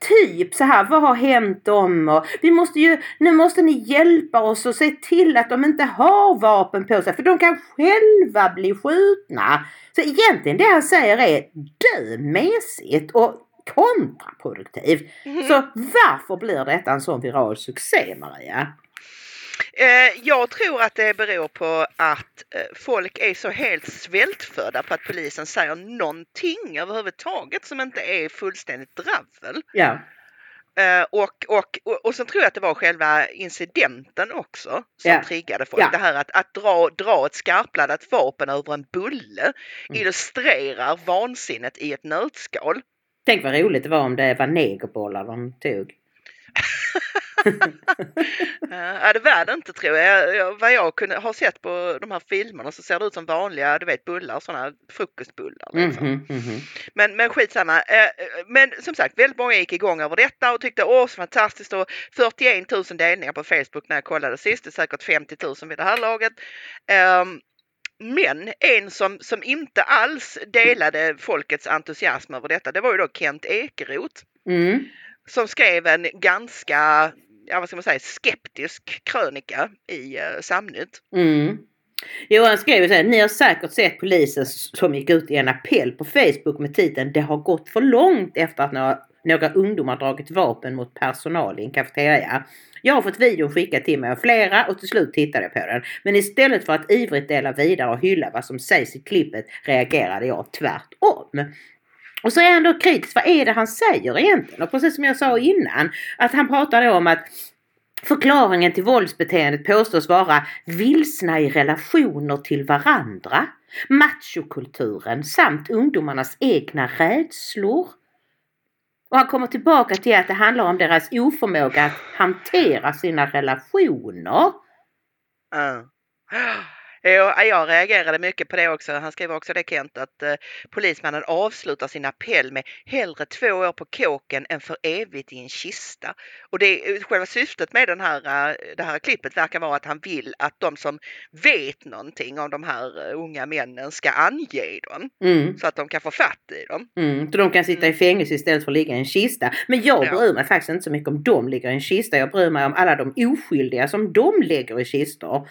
typ så här, vad har hänt dem? Och vi måste ju, nu måste ni hjälpa oss och se till att de inte har vapen på sig. För de kan själva bli skjutna. Så egentligen det han säger är dömässigt och kontraproduktiv. Mm. Så varför blir detta en sån viral succé, Maria? Jag tror att det beror på att folk är så helt svältfödda på att polisen säger någonting överhuvudtaget som inte är fullständigt dravel. Ja. Och, och, och, och sen tror jag att det var själva incidenten också som ja. triggade folk. Ja. Det här att, att dra, dra ett skarpladdat vapen över en bulle mm. illustrerar vansinnet i ett nötskal. Tänk vad roligt det var om det var negerbollar de tog. Ja, det var det inte tror jag. jag. Vad jag kunde ha sett på de här filmerna så ser det ut som vanliga, du vet, bullar, sådana frukostbullar. Liksom. Mm-hmm, mm-hmm. Men, men skitsamma. Men som sagt, väldigt många gick igång över detta och tyckte åh så fantastiskt. Och fyrtioen tusen delningar på Facebook när jag kollade sist. Det är säkert femtio tusen vid det här laget. Men en som, som inte alls delade folkets entusiasm över detta, det var ju då Kent Ekeroth. Mm. Som skrev en ganska, ja, vad ska man säga, skeptisk krönika i uh, Samnytt. Mm. Jo, han skrev så här, ni har säkert sett polisen som gick ut i en appell på Facebook med titeln "Det har gått för långt" efter att några, några ungdomar dragit vapen mot personal i en kafeteria. Jag har fått videon skickad till mig av flera och till slut tittade jag på den. Men istället för att ivrigt dela vidare och hylla vad som sägs i klippet reagerade jag tvärtom. Och så är han då kritisk. Vad är det han säger egentligen? Och precis som jag sa innan. Att han pratar om att förklaringen till våldsbeteendet påstås vara vilsna i relationer till varandra. Machokulturen samt ungdomarnas egna rädslor. Och han kommer tillbaka till att det handlar om deras oförmåga att hantera sina relationer. Mm. Jag, jag reagerade mycket på det också. Han skriver också det, Kent, att eh, polismannen avslutar sin appell med hellre två år på kåken än för evigt i en kista. Och det, själva syftet med den här, uh, det här klippet verkar vara att han vill att de som vet någonting om de här uh, unga männen ska ange dem. Mm. Så att de kan få fatt i dem. Mm, så de kan sitta i fängelse istället för att ligga i en kista. Men jag ja. bryr mig faktiskt inte så mycket om de ligger i en kista. Jag bryr mig om alla de oskyldiga som de lägger i kistor.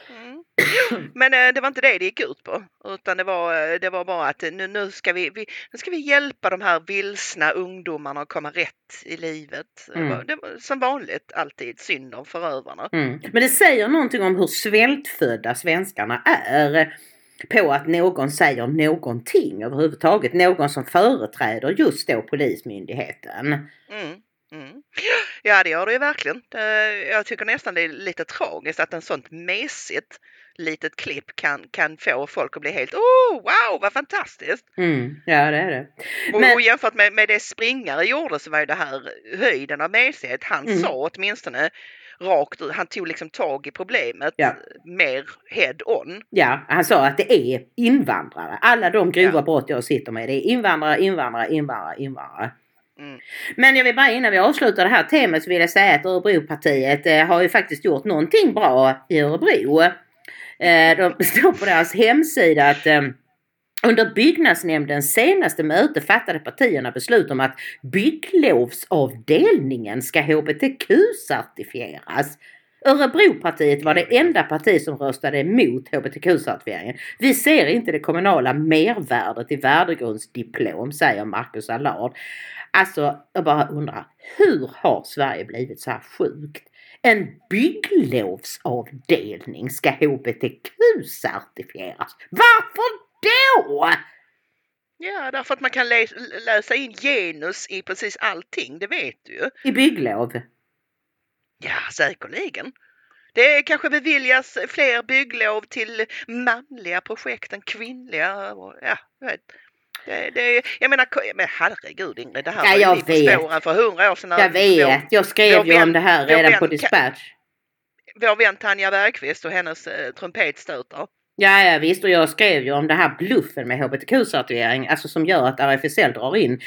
Men eh, det var inte det det gick ut på, utan det var, det var bara att nu, nu, ska vi, vi, nu ska vi hjälpa de här vilsna ungdomarna att komma rätt i livet. Mm. Det, var, det var som vanligt alltid synd om förövarna. Mm. Men det säger någonting om hur svältfödda svenskarna är på att någon säger någonting överhuvudtaget. Någon som företräder just då polismyndigheten. Mm. Mm. Ja, det gör det ju verkligen. Jag tycker nästan det är lite tragiskt att en sånt mesigt litet klipp kan, kan få folk att bli helt oh, wow, vad fantastiskt. Mm. Ja, det är det. Och, Men... och jämfört med, med det Springare gjorde så var ju det här höjden av mesighet. Han mm. sa åtminstone rakt ut, han tog liksom tag i problemet ja. mer head on. Ja, han sa att det är invandrare. Alla de grova ja. brott jag sitter med, det är invandrare, invandrare, invandrare, invandrare. Mm. Men jag vill bara innan vi avslutar det här temat så vill jag säga att Örebropartiet eh, har ju faktiskt gjort någonting bra i Örebro. Eh, de står på deras hemsida att eh, under byggnadsnämndens senaste möte fattade partierna beslut om att bygglovsavdelningen ska H B T Q-certifieras. Örebropartiet var det enda parti som röstade emot H B T Q-certifieringen. Vi ser inte det kommunala mervärdet i värdegrundsdiplom, säger Marcus Allard. Alltså, jag bara undrar, hur har Sverige blivit så här sjukt? En bygglovsavdelning ska H B T Q-certifieras. Varför då? Ja, därför att man kan lä- läsa in genus i precis allting, det vet du ju. I bygglov? Ja, säkerligen. Det kanske beviljas fler bygglov till manliga projekt än kvinnliga. Ja, jag vet. Det, det, jag menar, men herregud Ingrid, det här ja, var jag ju vi på spåren för hundra år sedan. Jag vet, vår, jag skrev ju vän, om det här redan vän, på Dispatch. Vår vän Tanja Bergqvist och hennes eh, trumpetstötar. Ja, ja, visst, och jag skrev ju om det här bluffen med H B T Q-certifiering, alltså som gör att R F S L drar in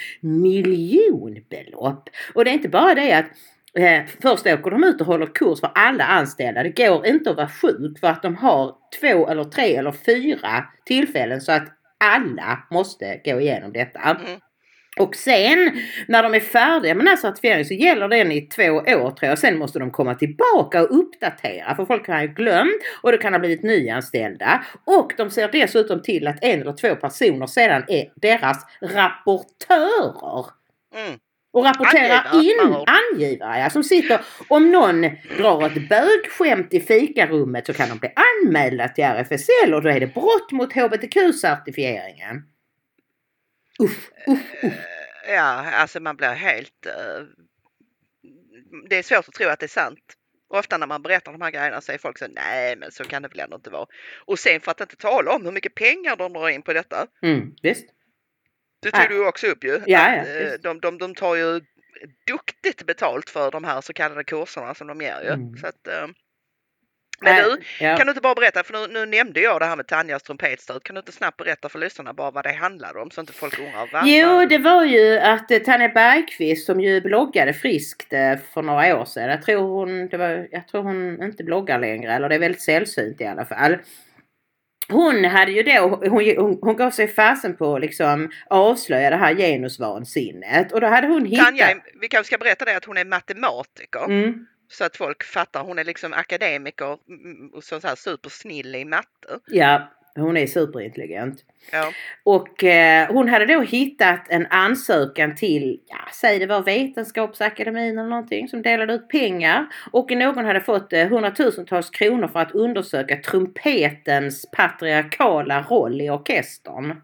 miljonbelopp. Och det är inte bara det att Eh, först åker de ut och håller kurs för alla anställda. Det går inte att vara sjuk för att de har två eller tre eller fyra tillfällen så att alla måste gå igenom detta. Mm. Och sen när de är färdiga med den här certifieringen så gäller den i två år tror jag. Sen måste de komma tillbaka och uppdatera. För folk har ju glömt och det kan ha blivit nyanställda. Och de ser dessutom till att en eller två personer sedan är deras rapportörer. Mm. Och rapporterar Angivare, in angivare ja, som sitter, om någon drar ett bögskämt i fikarummet så kan de bli anmälda till R F S L och då är det brott mot H B T Q-certifieringen. Uff, uff, uff. Ja, alltså man blir helt... Uh, det är svårt att tro att det är sant. Ofta när man berättar de här grejerna så är folk så nej men så kan det väl ändå inte vara. Och sen för att inte tala om hur mycket pengar de drar in på detta. Mm, visst. Det tog du också upp ju. Ja, att, ja, de, de, de tar ju duktigt betalt för de här så kallade kurserna som de ger ju. Mm. Så att, uh, men Nej, du, ja. kan du inte bara berätta, för nu, nu nämnde jag det här med Tanjas trumpetstöd. Kan du inte snabbt berätta för lyssnarna bara vad det handlar om så inte folk undrar vad? Jo, det var ju att eh, Tanja Bergqvist som ju bloggade friskt eh, för några år sedan. Jag tror hon, det var, jag tror hon inte bloggar längre, eller det är väldigt sällsynt i alla fall. Hon hade ju då, hon, hon, hon gav sig fasen på liksom avslöja det här genusvansinnet. Och då hade hon hittat... Tanja, vi kanske ska berätta det att hon är matematiker. Mm. Så att folk fattar, hon är liksom akademiker och så här supersnill i matte. Ja, hon är superintelligent. Ja. Och eh, hon hade då hittat en ansökan till, ja, säg det var Vetenskapsakademin eller någonting som delade ut pengar. Och någon hade fått eh, hundratusentals kronor för att undersöka trumpetens patriarkala roll i orkestern.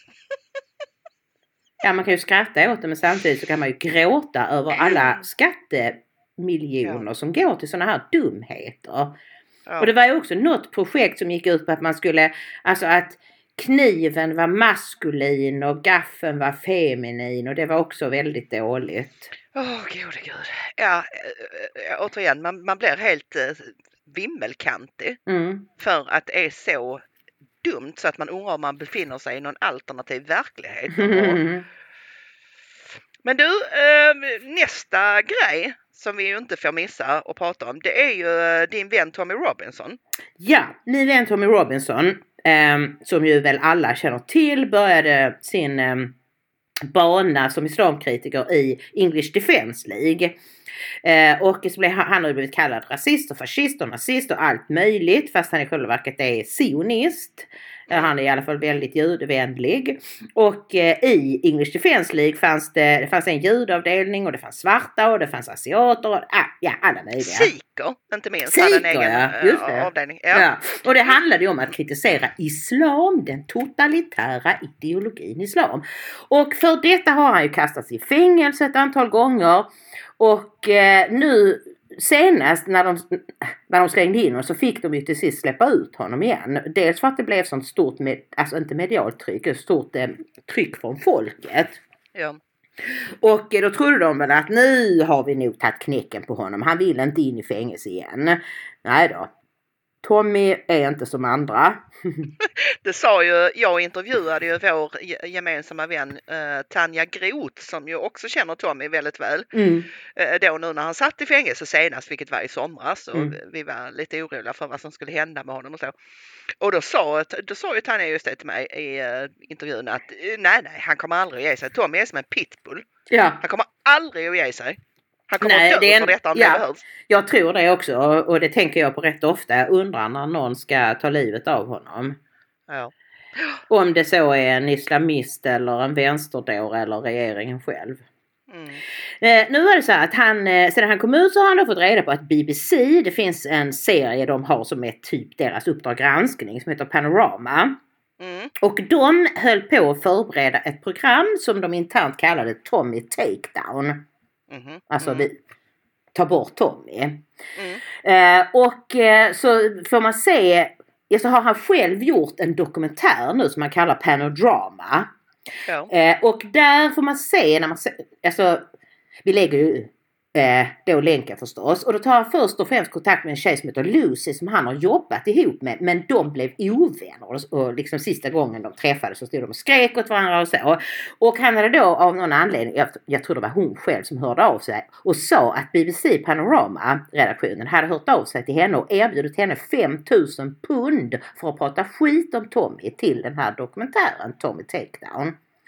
Ja, man kan ju skratta åt det men samtidigt så kan man ju gråta över alla skattemiljoner ja. som går till sådana här dumheter. Ja. Och det var ju också något projekt som gick ut på att man skulle, alltså att kniven var maskulin och gaffeln var feminin och det var också väldigt dåligt. Åh, oh, gode gud. Ja, äh, återigen, man, man blir helt äh, vimmelkantig mm. för att det är så dumt så att man undrar om man befinner sig i någon alternativ verklighet. Mm. Men du, äh, nästa grej som vi ju inte får missa och prata om, det är ju din vän Tommy Robinson. Ja, min vän Tommy Robinson, eh, som ju väl alla känner till, började sin eh, bana som islamkritiker i English Defence League. Eh, och så blev, han har blivit kallad rasist och fascist och nazist och allt möjligt, fast han i själva verket är sionist. Han är i alla fall väldigt judevänlig. Och eh, i English Defence League fanns det, det fanns en judavdelning och det fanns svarta och det fanns asiater och ah, ja, alla möjliga. Sikher, inte minst. Sikher, egen, ja. Just det. Avdelning. Ja. Ja. Och det handlade ju om att kritisera islam, den totalitära ideologin islam. Och för detta har han ju kastats i fängelse ett antal gånger. Och eh, nu... Senast när de, när de slängde in och så fick de ju till sist släppa ut honom igen. Dels för att det blev sånt stort, med, alltså inte medialt tryck, ett stort eh, tryck från folket. Ja. Och eh, då trodde de väl att nu har vi nog tagit knäcken på honom. Han vill inte in i fängelse igen. Nej då. Tommy är inte som andra. Det sa ju, jag intervjuade ju vår gemensamma vän eh, Tanja Groth som ju också känner Tommy väldigt väl. Mm. Eh, då nu när han satt i fängelse senast, vilket var i somras, och mm. vi var lite oroliga för vad som skulle hända med honom och så. Och då sa, då sa ju Tanja just det till mig i eh, intervjun att nej, nej, han kommer aldrig att ge sig. Tommy är som en pitbull. Ja. Han kommer aldrig att ge sig. Han kommer Nej, att dö det är en, för detta om ja, det behövs. Jag tror det också och det tänker jag på rätt ofta. Jag undrar när någon ska ta livet av honom. Ja. Om det så är en islamist eller en vänsterdår eller regeringen själv. Mm. Eh, nu var det så att han, eh, sedan han kom ut så har han då fått reda på att B B C, det finns en serie de har som är typ deras Uppdrag granskning som heter Panorama. Mm. Och de höll på att förbereda ett program som de internt kallade Tommy Takedown. Mm-hmm. Alltså vi tar bort Tommy. Mm. Eh, och eh, så får man se, ja, så har han själv gjort en dokumentär nu som man kallar Panodrama. Ja. Eh, och där får man se när man se, alltså vi lägger ju eh, då länken förstås. Och då tar han först och främst kontakt med en tjej som heter Lucy som han har jobbat ihop med. Men de blev ovänner. Och, och liksom sista gången de träffades så stod de och skrek åt varandra och så. Och han hade då av någon anledning, jag, jag tror det var hon själv som hörde av sig. Och sa att B B C Panorama-redaktionen hade hört av sig till henne och erbjudit henne fem tusen pund för att prata skit om Tommy till den här dokumentären Tommy Takedown.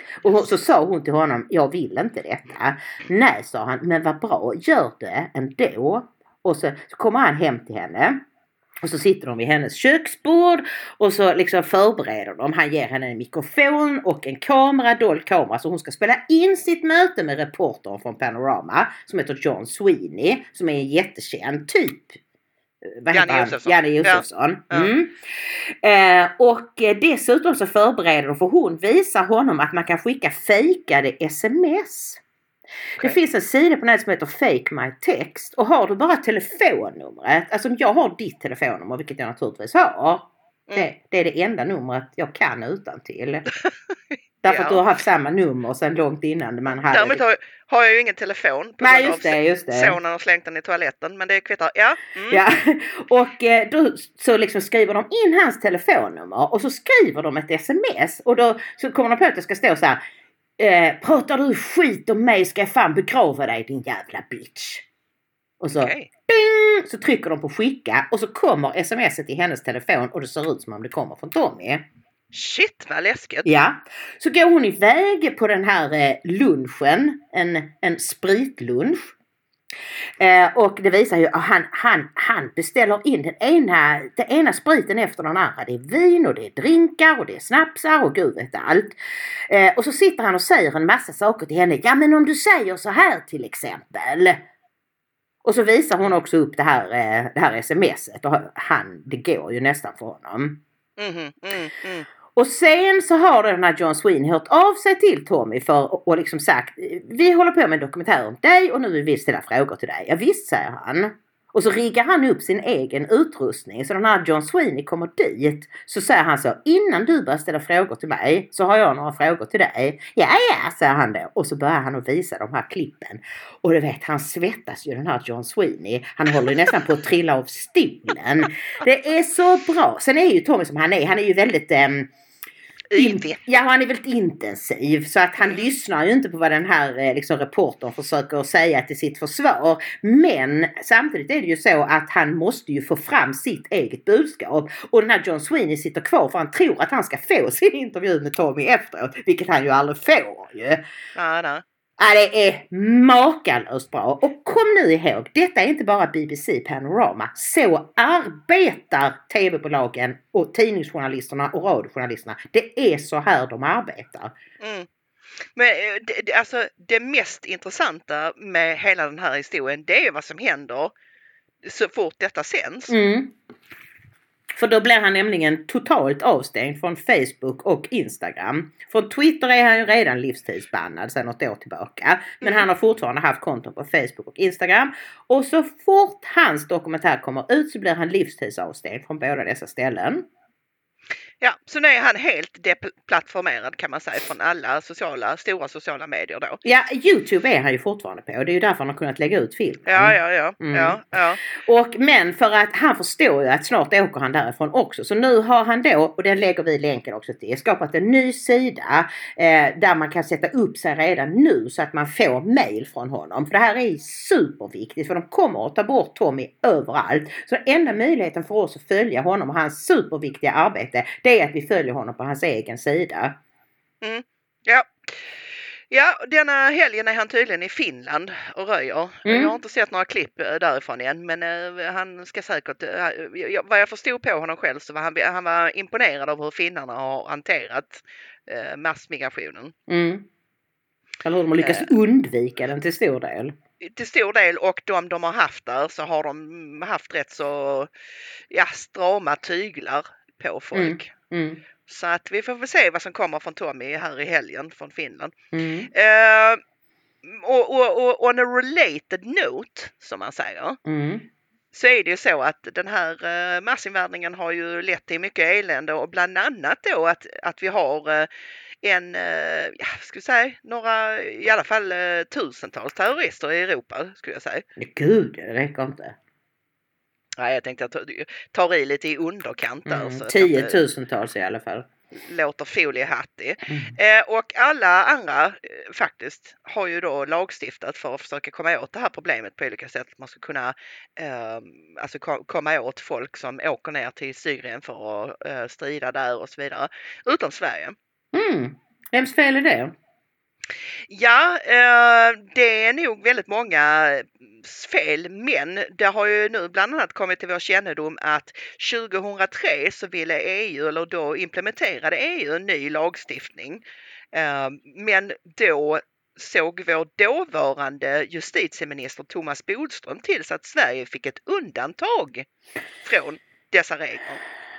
Och så sa hon till honom, jag vill inte detta. Nej, sa han, men vad bra, gör det ändå. Och så, så kommer han hem till henne. Och så sitter de vid hennes köksbord och så liksom förbereder de. Han ger henne en mikrofon och en kamera, dold kamera. Så hon ska spela in sitt möte med reportern från Panorama som heter John Sweeney. Som är en jättekänd typ. Vad Janne Josefsson. Janne Josefsson. Ja. Mm. Eh, och eh, dessutom så förbereder de, för hon visar honom att man kan skicka fejkade sms. Det Okay. finns en sida på nätet som heter Fake My Text. Och har du bara telefonnumret, alltså om jag har ditt telefonnummer, vilket jag naturligtvis har. Mm. Det, det är det enda numret jag kan utan till. Därför Ja. att du har haft samma nummer sedan långt innan man hade... Däremot har, har jag ju ingen telefon på Nej, grund just av det, just det. sonen har slängt den i toaletten. Men det kvittar. Ja. Mm. Ja, och eh, då så liksom skriver de in hans telefonnummer och så skriver de ett sms och då så kommer de på att det ska stå så här: eh, pratar du skit om mig ska jag fan begrava dig din jävla bitch. Och så, Okay. ding, så trycker de på skicka och så kommer smset i hennes telefon och det ser ut som om det kommer från Tommy. Shit vad läskigt. Ja, så går hon iväg på den här eh, lunchen, en, en spritlunch. Eh, och det visar ju att han, han, han beställer in den ena, den ena spriten efter den andra. Det är vin och det är drinkar och det är snapsar och gud vet allt. Eh, och så sitter han och säger en massa saker till henne. Ja, men om du säger så här till exempel. Och så visar hon också upp det här, eh, det här smset. Och han, det går ju nästan för honom. Mm, mm, mm. Och sen så har den här John Sweeney hört av sig till Tommy för och liksom sagt: vi håller på med en dokumentär om dig och nu vill vi ställa frågor till dig. Ja visst, säger han. Och så riggar han upp sin egen utrustning. Så den här John Sweeney kommer dit. Så säger han så: innan du börjar ställa frågor till mig så har jag några frågor till dig. Ja, ja, säger han det. Och så börjar han att visa de här klippen. Och du vet, han svettas ju, den här John Sweeney. Han håller ju nästan på att trilla av stolen. Det är så bra. Sen är ju Tommy som han är. Han är ju väldigt... Um, Yvig. Ja, han är väldigt intensiv så att han lyssnar ju inte på vad den här eh, liksom, reportern försöker säga till sitt försvar. Men samtidigt är det ju så att han måste ju få fram sitt eget budskap. Och den här John Sweeney sitter kvar för han tror att han ska få sin intervju med Tommy efteråt. Vilket han ju aldrig får ju. Ja, nej. Ja, det är makalöst bra. Och kom nu ihåg, detta är inte bara B B C Panorama. Så arbetar tv-bolagen och tidningsjournalisterna och radiojournalisterna. Det är så här de arbetar. Mm. Men det, det, alltså, det mest intressanta med hela den här historien, det är ju vad som händer så fort detta sänds. Mm. För då blir han nämligen totalt avstängd från Facebook och Instagram. Från Twitter är han ju redan livstidsbannad sedan något år tillbaka. Men mm. han har fortfarande haft konton på Facebook och Instagram. Och så fort hans dokumentär kommer ut så blir han livstidsavstängd från båda dessa ställen. Ja, så nu är han helt deplattformerad kan man säga från alla sociala, stora sociala medier då. Ja, YouTube är han ju fortfarande på. Det är ju därför han har kunnat lägga ut filmen. Ja, ja, ja. Mm. ja, ja. Och, men för att han förstår ju att snart åker han därifrån också. Så nu har han då, och den lägger vi länken också till, skapat en ny sida eh, där man kan sätta upp sig redan nu så att man får mail från honom. För det här är superviktigt för de kommer att ta bort Tommy överallt. Så den enda möjligheten för oss att följa honom och hans superviktiga arbete, det är att vi följer honom på hans egen sida. Mm. Ja. Ja, denna helgen är han tydligen i Finland och röjer. Mm. Jag har inte sett några klipp därifrån igen, men uh, han ska säkert, uh, vad jag förstod på honom själv så var han, han var imponerad av hur finnarna har hanterat uh, massmigrationen. Mm. Eller hur de har lyckats uh, undvika den till stor del. Till stor del, och de de har haft där så har de haft rätt så ja, strama tyglar på folk. Mm. Mm. Så att vi får väl se vad som kommer från Tommy här i helgen från Finland. Mm. Uh, och, och, och on a related note, som man säger, mm. så är det ju så att den här uh, massinvandringen har ju lett till mycket elände och bland annat då att, att vi har uh, en, uh, ja, ska vi säga, några, i alla fall uh, tusentals terrorister i Europa, skulle jag säga. Gud, det räcker inte. Nej, jag tänkte att jag tar i lite i underkant där. Mm, tiotusentals i alla fall. Låter foliehattig. Mm. Eh, och alla andra eh, faktiskt har ju då lagstiftat för att försöka komma åt det här problemet på olika sätt. Att man ska kunna eh, alltså kom, komma åt folk som åker ner till Syrien för att eh, strida där och så vidare. Utom Sverige. Mm. Vems fel är det? Ja, eh, det är nog väldigt många fel, men det har ju nu bland annat kommit till vår kännedom att tjugohundratre så ville E U, eller då implementerade E U en ny lagstiftning. Eh, men då såg vår dåvarande justitieminister Thomas Bodström till så att Sverige fick ett undantag från dessa regler.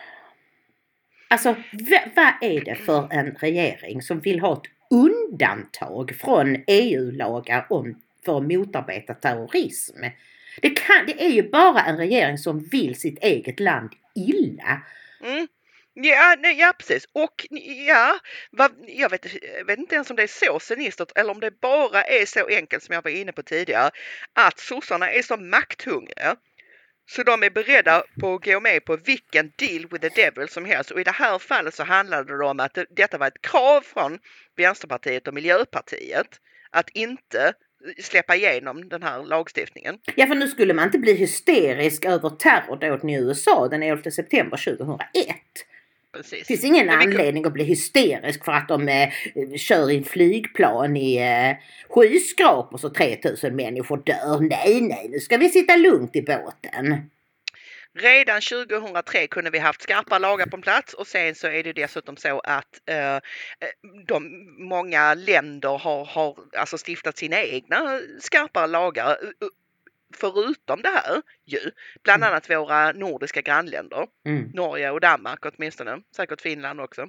Alltså, v- vad är det för en regering som vill ha ett undantag från E U-lagar om för att motarbeta terrorism? Det, kan, det är ju bara en regering som vill sitt eget land illa. Mm. Ja, nej, ja, precis. Och ja, vad, jag, vet, jag vet inte ens om det är så sinistert eller om det bara är så enkelt som jag var inne på tidigare, att sossarna är så makthungriga så de är beredda på att gå med på vilken deal with the devil som helst. Och i det här fallet så handlade det om att det, detta var ett krav från Vänsterpartiet och Miljöpartiet att inte släppa igenom den här lagstiftningen. Ja, för nu skulle man inte bli hysterisk över terrordåden i U S A den elfte september tjugohundraett. Precis. Det finns ingen Men vi- anledning att bli hysterisk för att de eh, kör i en flygplan i eh, skyskrapor så tre tusen människor dör. Nej, nej, nu ska vi sitta lugnt i båten. Redan tjugohundratre kunde vi haft skarpa lagar på plats och sen så är det dessutom så att eh, de, många länder har, har alltså stiftat sina egna skarpare lagar eh, förutom det här ju. Bland annat våra nordiska grannländer. Mm. Norge och Danmark åtminstone. Säkert Finland också.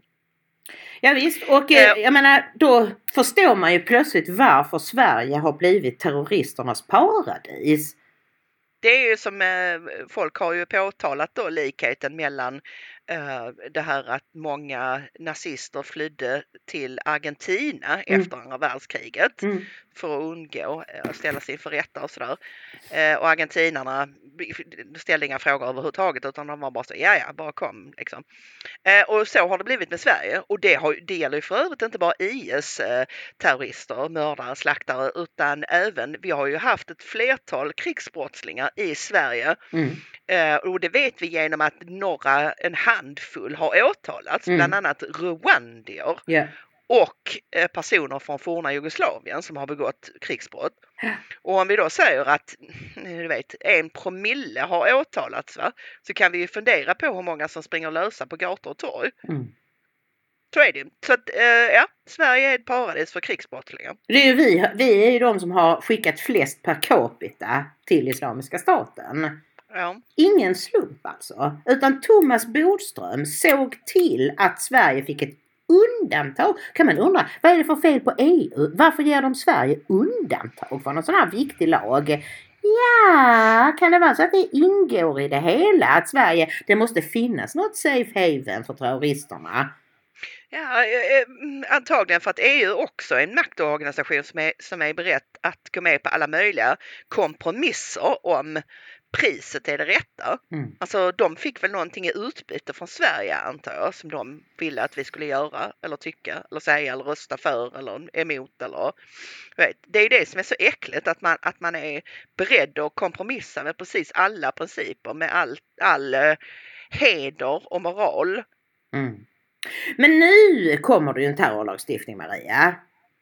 Ja visst, och eh, jag menar då förstår man ju plötsligt varför Sverige har blivit terroristernas paradis. Det är ju som eh, folk har ju påtalat då likheten mellan eh, det här att många nazister flydde till Argentina Mm. efter andra världskriget Mm. för att undgå eh, att ställa sig inför rätta och sådär. Eh, och argentinarna ställde inga frågor överhuvudtaget utan de var bara så, ja ja, bara kom liksom. Eh, och så har det blivit med Sverige och det, har, det gäller ju för övrigt inte bara I S-terrorister, mördare, slaktare utan även, vi har ju haft ett flertal krigsbrottslingar i Sverige. Mm. Eh, och det vet vi genom att några, en handfull har åtalats, Mm. bland annat rwandier Ja. och eh, personer från forna Jugoslavien som har begått krigsbrott. Ja. Och om vi då säger att du vet, en promille har åtalats, va? Så kan vi ju fundera på hur många som springer lösa på gator och torg. Mm. Så är det. Så att, eh, ja, Sverige är ett paradis för krigsbrottslingar. Det är ju vi, vi är ju de som har skickat flest per capita till Islamiska staten. Ja. Ingen slump alltså. Utan Thomas Bodström såg till att Sverige fick ett undantag. Kan man undra, vad är det för fel på E U? Varför ger de Sverige undantag för någon sån här viktig lag? Ja, kan det vara så att det ingår i det hela? Att Sverige, det måste finnas något safe haven för terroristerna. Ja, eh, antagligen för att E U också är en maktorganisation som är, som är beredd att gå med på alla möjliga kompromisser om priset är det rätta. Mm. Alltså de fick väl någonting i utbyte från Sverige antar jag som de ville att vi skulle göra eller tycka eller säga eller rösta för eller emot eller vet. Det är det som är så äckligt att man, att man är beredd att kompromissa med precis alla principer med all, all uh, heder och moral. Mm. Men nu kommer det ju en terrorlagstiftning, Maria.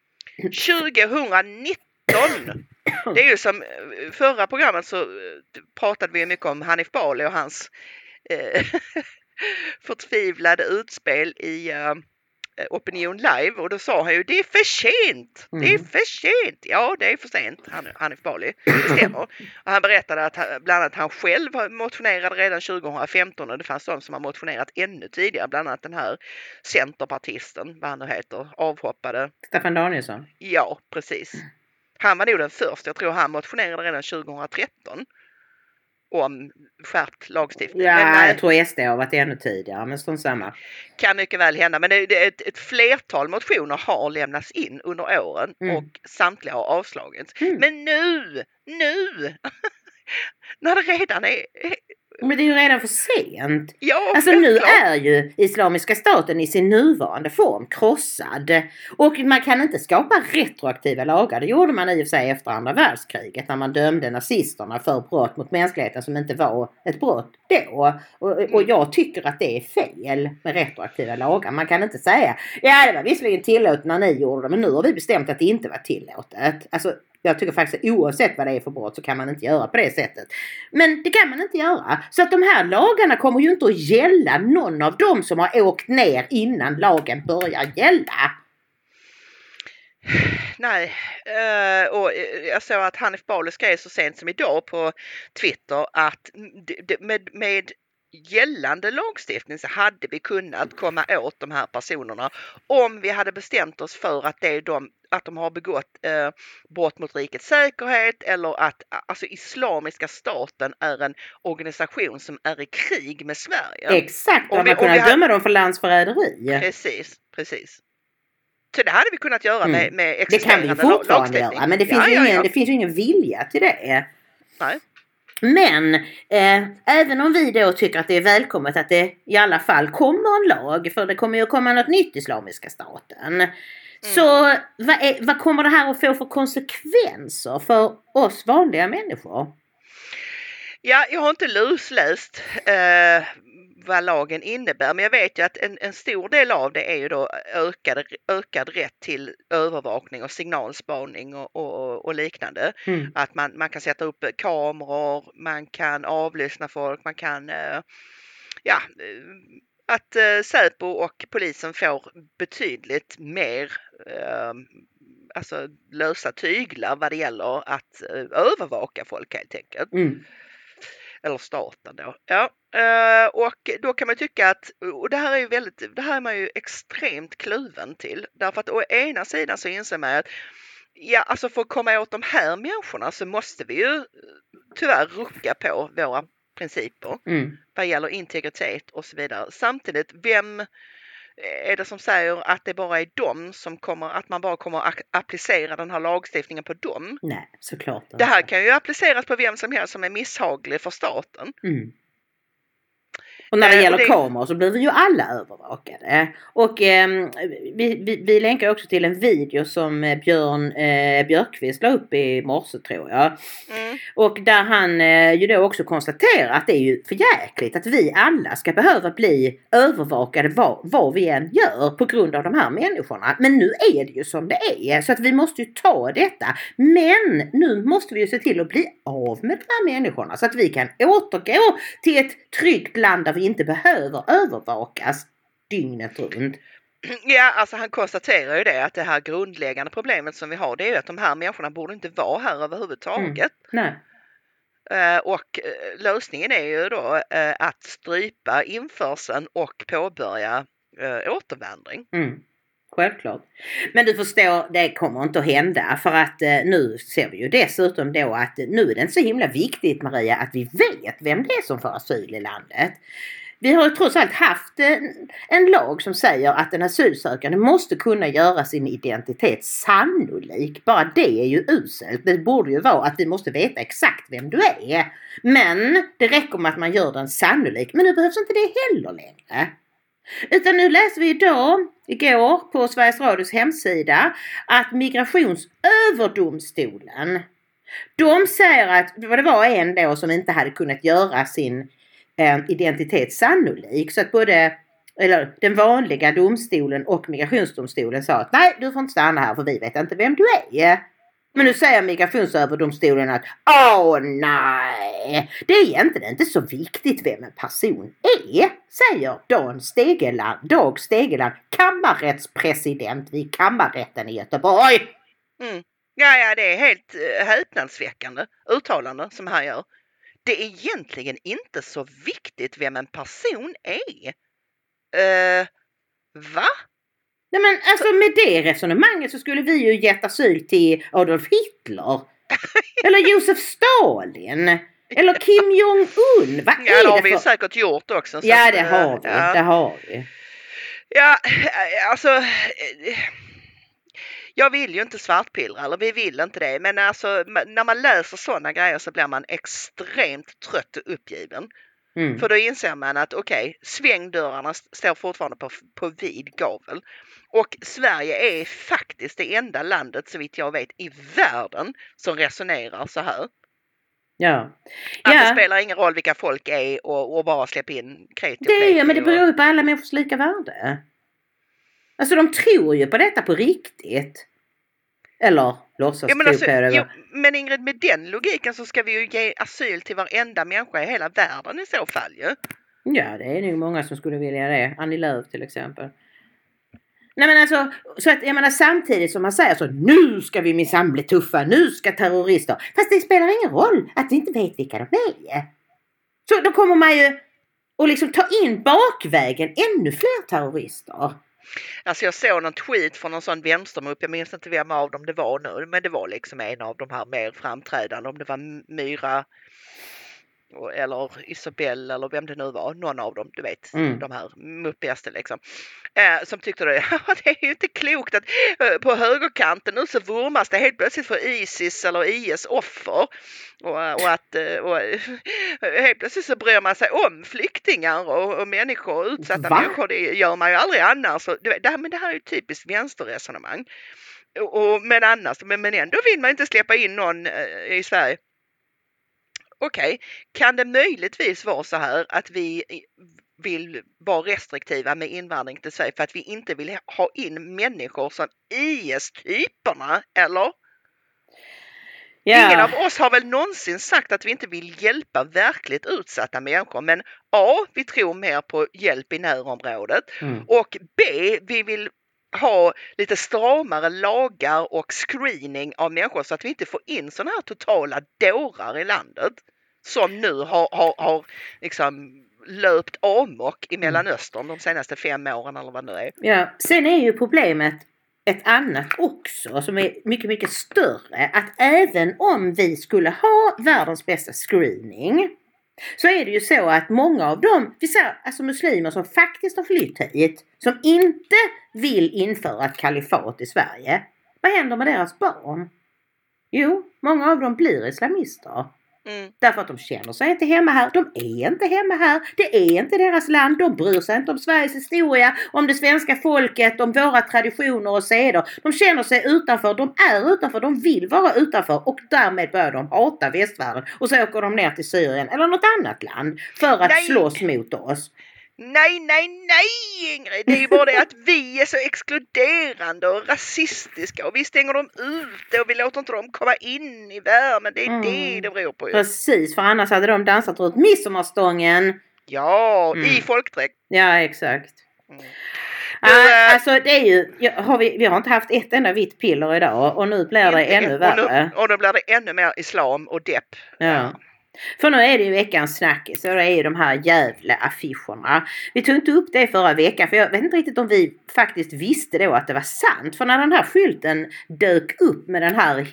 tjugohundranitton! Det är ju som förra programmet så pratade vi mycket om Hanif Bali och hans eh, förtvivlade utspel i uh, Opinion Live och då sa han ju det är för sent, det är för sent, ja det är för sent, han, Hanif Bali, det stämmer. Och han berättade att han, bland annat han själv motionerade redan tjugohundrafemton och det fanns de som har motionerat ännu tidigare, bland annat den här centerpartisten, vad han nu heter, avhoppade. Staffan Danielsson. Ja, precis. Han var nog den första, jag tror han motionerade redan tjugohundratretton om skärpt lagstiftning. Ja, men, jag tror S D har varit ännu tidigare, men stånd samma. Kan mycket väl hända, men det, det, ett, ett flertal motioner har lämnats in under åren Mm. och samtliga har avslagits. Mm. Men nu, nu, när det redan är, Men det är ju redan för sent. Ja, alltså nu är ju Islamiska staten i sin nuvarande form krossad. Och man kan inte skapa retroaktiva lagar. Det gjorde man i och för sig efter andra världskriget. När man dömde nazisterna för brott mot mänskligheten som inte var ett brott då. Och, och jag tycker att det är fel med retroaktiva lagar. Man kan inte säga, ja det var visserligen tillåtet när ni gjorde det. Men nu har vi bestämt att det inte var tillåtet. Alltså jag tycker faktiskt att oavsett vad det är för brott så kan man inte göra på det sättet. Men det kan man inte göra. Så att de här lagarna kommer ju inte att gälla någon av dem som har åkt ner innan lagen börjar gälla. Nej, uh, och jag såg att Hanif Bali skrev så sent som idag på Twitter att med, med gällande lagstiftning så hade vi kunnat komma åt de här personerna om vi hade bestämt oss för att det är de, att de har begått eh, brott mot rikets säkerhet eller att alltså Islamiska staten är en organisation som är i krig med Sverige. Exakt, om vi kunde döma hade... dem för landsförräderi. Precis, precis. Så det hade vi kunnat göra mm. med, med existerande lagstiftning. Det kan vi fortfarande göra, men det finns, ja, ju ingen, ja, ja. det finns ju ingen vilja till det. Nej. Men eh, även om vi då tycker att det är välkommet att det i alla fall kommer en lag, för det kommer ju komma något nytt Islamiska staten. Mm. Så vad, är, vad kommer det här att få för konsekvenser för oss vanliga människor? Ja, jag har inte lusläst eh, vad lagen innebär, men jag vet ju att en, en stor del av det är ju då ökad, ökad rätt till övervakning och signalspaning och, och, och liknande. Mm. Att man, man kan sätta upp kameror, man kan avlyssna folk, man kan eh, ja, att eh, Säpo och polisen får betydligt mer eh, alltså lösa tyglar vad det gäller att eh, övervaka folk helt enkelt. Mm. Eller staten då. Ja, och då kan man tycka att, och det här är ju väldigt, det här är man ju extremt kluven till. Därför att å ena sidan så inser man att, ja alltså för att komma åt de här människorna så måste vi ju tyvärr rucka på våra principer. Mm. Vad gäller integritet och så vidare. Samtidigt, vem är det som säger att det bara är de som kommer, att man bara kommer att applicera den här lagstiftningen på dem? Nej, såklart inte. Det här kan ju appliceras på vem som helst som är misshaglig för staten. Mm. Och när det äh, gäller det... kameror så blir vi ju alla övervakade. Och eh, vi, vi, vi länkar också till en video som Björn eh, Björkqvist la upp i morse tror jag. Mm. Och där han eh, ju då också konstaterar att det är ju för jäkligt att vi alla ska behöva bli övervakade vad, vad vi än gör på grund av de här människorna. Men nu är det ju som det är. Så att vi måste ju ta detta. Men nu måste vi ju se till att bli av med de här människorna. Så att vi kan återgå till ett tryggt land där vi inte behöver övervakas dygnet runt. Ja, alltså han konstaterar ju det att det här grundläggande problemet som vi har det är ju att de här människorna borde inte vara här överhuvudtaget. Mm. Nej. Och lösningen är ju då att strypa införseln och påbörja återvandring. Mm. Självklart. Men du förstår, det kommer inte att hända för att eh, nu ser vi ju dessutom då att nu är det inte så himla viktigt Maria att vi vet vem det är som får asyl i landet. Vi har ju trots allt haft en, en lag som säger att en asylsökande måste kunna göra sin identitet sannolik. Bara det är ju uselt. Det borde ju vara att vi måste veta exakt vem du är. Men det räcker med att man gör den sannolik. Men nu behövs inte det heller längre. Utan nu läser vi idag, igår på Sveriges Radios hemsida att Migrationsöverdomstolen, de säger att det var en då som inte hade kunnat göra sin eh, identitet sannolik. Så att både eller, den vanliga domstolen och migrationsdomstolen sa att nej, du får inte stanna här för vi vet inte vem du är. Men nu säger Migrationsöverdomstolen att åh nej, det är egentligen inte så viktigt vem en person är, säger Dan Stegeland, Dag Stegeland, kammarrättspresident vid kammarrätten i Göteborg. Mm. Ja, ja, det är helt uh, häpnadsväckande uttalande som han gör. Det är egentligen inte så viktigt vem en person är. Uh, va? Nej men alltså med det resonemanget så skulle vi ju gett asyl till Adolf Hitler. Eller Josef Stalin. Eller Kim Jong-Un. Vad ja, är det har det vi för... säkert gjort också. Ja, det har vi. Ja. Det har vi. Ja, alltså... Jag vill ju inte svartpillra, eller vi vill inte det. Men alltså, när man läser sådana grejer så blir man extremt trött och uppgiven. Mm. För då inser man att okej, okay, svängdörrarna står fortfarande på, på vid gavel. Och Sverige är faktiskt det enda landet, så vitt jag vet, i världen som resonerar så här. Ja. Att ja. det spelar ingen roll vilka folk är och, och bara släppa in kreti och Det är ju, men det och... beror ju på alla människors lika värde. Alltså de tror ju på detta på riktigt. Eller låtsas ja, men, tro alltså, på det. jo, men Ingrid, med den logiken så ska vi ju ge asyl till varenda människa i hela världen i så fall ju. Ja, det är nog många som skulle vilja det. Annie Lööf till exempel. Nej men alltså, så att jag menar samtidigt som man säger så, nu ska vi minsann bli tuffa, nu ska terrorister. Fast det spelar ingen roll att vi inte vet vilka de är. Så då kommer man ju att liksom ta in bakvägen ännu fler terrorister. Alltså jag såg någon tweet från någon sån vänstermupp, jag minns inte vem av dem det var nu, men det var liksom en av de här mer framträdande, om det var Myra eller Isabelle eller vem det nu var, någon av dem, du vet, mm. de här muppigaste liksom, eh, som tyckte det, det är ju inte klokt att eh, på högerkanten nu så vurmas det helt plötsligt för Isis eller I S offer och, och att och, helt plötsligt så bryr man sig om flyktingar och, och människor, utsatta Va? människor, det gör man ju aldrig annars. Så, det, här, men det här är ju typiskt vänsterresonemang. Och, och, men annars, men, men ändå vill man inte släppa in någon eh, i Sverige. Okej, okay. Kan det möjligtvis vara så här att vi vill vara restriktiva med invandring till Sverige för att vi inte vill ha in människor som I S-typerna, eller? Yeah. Ingen av oss har väl någonsin sagt att vi inte vill hjälpa verkligt utsatta människor, men A, vi tror mer på hjälp i närområdet mm. och B, vi vill ha lite stramare lagar och screening av människor så att vi inte får in sådana här totala dårar i landet som nu har, har, har liksom löpt amok i Mellanöstern de senaste fem åren eller vad det är. Ja, sen är ju problemet ett annat också som är mycket, mycket större. Att även om vi skulle ha världens bästa screening så är det ju så att många av dem, vi säger alltså muslimer som faktiskt har flytt hit, som inte vill införa ett kalifat i Sverige. Vad händer med deras barn? Jo, många av dem blir islamister. Mm. Därför att de känner sig inte hemma här. De är inte hemma här. Det är inte deras land. De bryr sig inte om Sveriges historia, om det svenska folket, om våra traditioner och seder. De känner sig utanför. De är utanför. De vill vara utanför. Och därmed börjar de hata västvärlden. Och så åker de ner till Syrien eller något annat land för att nej. slåss mot oss. Nej, nej, nej Ingrid. Det är ju bara det att vi är så exkluderande och rasistiska och vi stänger dem ute och vi låter inte dem komma in i värmen. Det är mm. det det beror på. Ju. Precis, för annars hade de dansat runt midsommarstången. Ja, mm. i folkdräkt. Ja, exakt. Mm. Uh, alltså det är ju, har vi, vi har inte haft ett enda vitt piller idag och nu blir det ännu värre. Och nu, och nu blir det ännu mer islam och depp. Ja. ja. För nu är det ju veckans snackis och det är ju de här jävla affischerna. Vi tog inte upp det förra veckan för jag vet inte riktigt om vi faktiskt visste då att det var sant. För när den här skylten dök upp med den här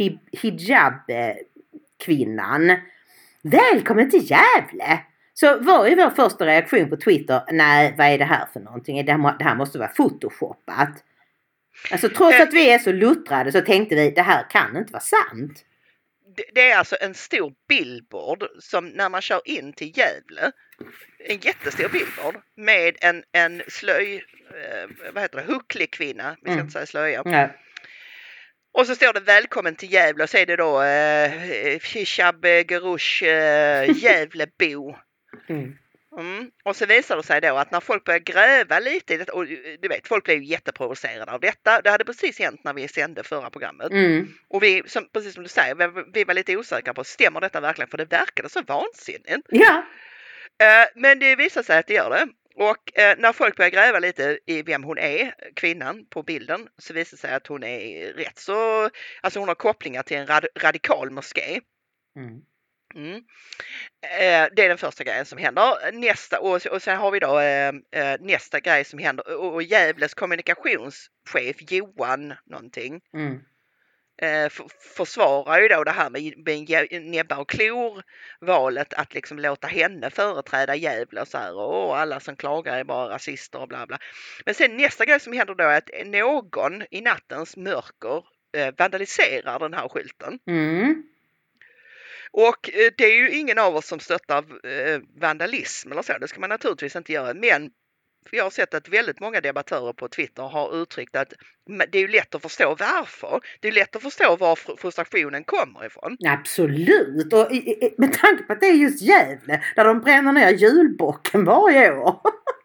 hijab-kvinnan, välkommen till Gävle, så var ju vår första reaktion på Twitter, nej vad är det här för någonting? Det här, det här måste vara photoshoppat. Alltså trots att vi är så luttrade så tänkte vi, det här kan inte vara sant. Det är alltså en stor billboard som när man kör in till Gävle, en jättestor billboard med en, en slöj, eh, vad heter det, hucklig kvinna, vi ska mm. inte säga slöja. Mm. Och så står det välkommen till Gävle och så är det då eh, Hishab Gerush eh, Gävlebo. Mm. Mm. Och så visar det sig då att när folk börjar gräva lite i det, och du vet, folk blev ju jätteprovocerade av detta. Det hade precis hänt när vi sände förra programmet. Mm. Och vi, som, precis som du säger, vi, vi var lite osäkra på, stämmer detta verkligen? För det verkade så vansinnigt. Ja. Uh, men det visar sig att det gör det. Och uh, när folk börjar gräva lite i vem hon är, kvinnan på bilden, så visar det sig att hon är rätt så, alltså hon har kopplingar till en rad, radikal moské. Mm. Mm. Eh, det är den första grejen som händer. Nästa, och, och sen har vi då eh, nästa grej som händer. Och, och Gävles kommunikationschef Johan någonting mm. eh, f- försvarar ju då det här med, med näbbar och klor valet att liksom låta henne företräda Gävle och så här, och alla som klagar är bara rasister och bla bla. Men sen nästa grej som händer då är att någon i nattens mörker eh, vandaliserar den här skylten. Mm. Och eh, det är ju ingen av oss som stöttar eh, vandalism eller så, det ska man naturligtvis inte göra, men för jag har sett att väldigt många debattörer på Twitter har uttryckt att det är ju lätt att förstå varför. Det är lätt att förstå var frustrationen kommer ifrån. Absolut, och med tanke på att det är just Gävle där de bränner ner julbocken varje år.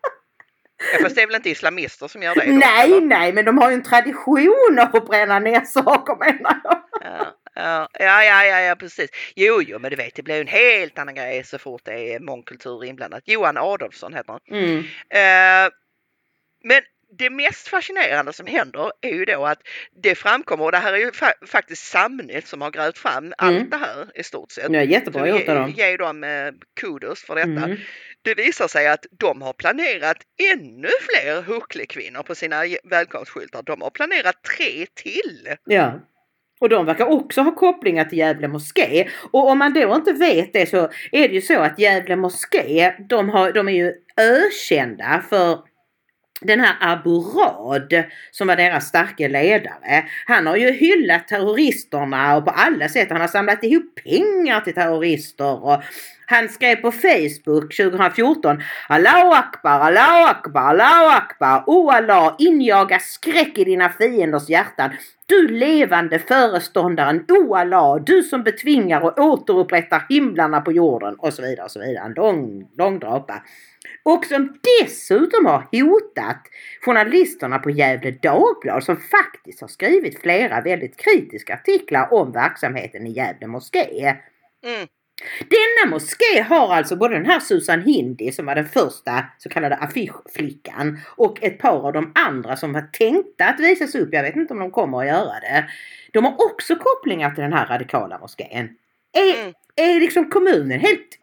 Ja, fast det är väl inte islamister som gör det då, Nej, eller? nej, men de har ju en tradition av att bränna ner saker, menar jag. Ja, ja, ja, ja, ja, precis. Jo, jo, men du vet, det blir ju en helt annan grej så fort det är mångkultur inblandat. Johan Adolfsson heter han. Mm. Uh, men det mest fascinerande som händer är ju då att det framkommer, och det här är ju fa- faktiskt Samnytt som har grävt fram mm. allt det här i stort sett. Ja, jättebra gjort av dem. Ge dem eh, kudos för detta. Mm. Det visar sig att de har planerat ännu fler hucklekvinnor på sina välkomstskyltar. De har planerat tre till. Ja. Och de verkar också ha kopplingar till Gävle moské. Och om man då inte vet det så är det ju så att Gävle moské, de, har, de är ju ökända för den här Abu Rad som var deras starka ledare. Han har ju hyllat terroristerna och på alla sätt. Han har samlat ihop pengar till terrorister och han skrev på Facebook tjugohundrafjorton: Allahu Akbar, Allahu Akbar, Allahu Akbar. O Allah, injaga skräck i dina fienders hjärtan. Du levande föreståndaren, O Allah, du som betvingar och återupprättar himlarna på jorden, och så vidare och så vidare. En lång, lång drapa. Och som dessutom har hotat journalisterna på Gävle Dagblad som faktiskt har skrivit flera väldigt kritiska artiklar om verksamheten i Gävle moské. Mm. Denna moské har alltså både den här Susan Hindi som var den första så kallade affischflickan och ett par av de andra som var tänkta att visas upp. Jag vet inte om de kommer att göra det. De har också kopplingar till den här radikala moskén. Är, Mm. är liksom kommunen helt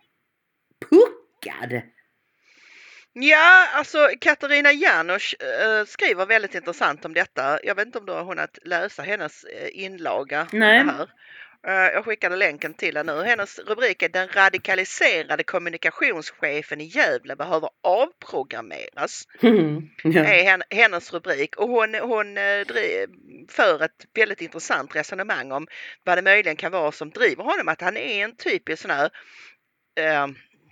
puckad? Ja, alltså Katarina Janouch äh, skriver väldigt intressant om detta. Jag vet inte om du har hunnit läsa hennes äh, inlaga. Nej. Om det här. Uh, jag skickade länken till henne nu. Hennes rubrik är: Den radikaliserade kommunikationschefen i Gävle behöver avprogrammeras. Mm. Ja. Är hen, hennes rubrik. Och hon, hon uh, driv, för ett väldigt intressant resonemang om vad det möjligen kan vara som driver honom. Att han är en typisk sån här uh,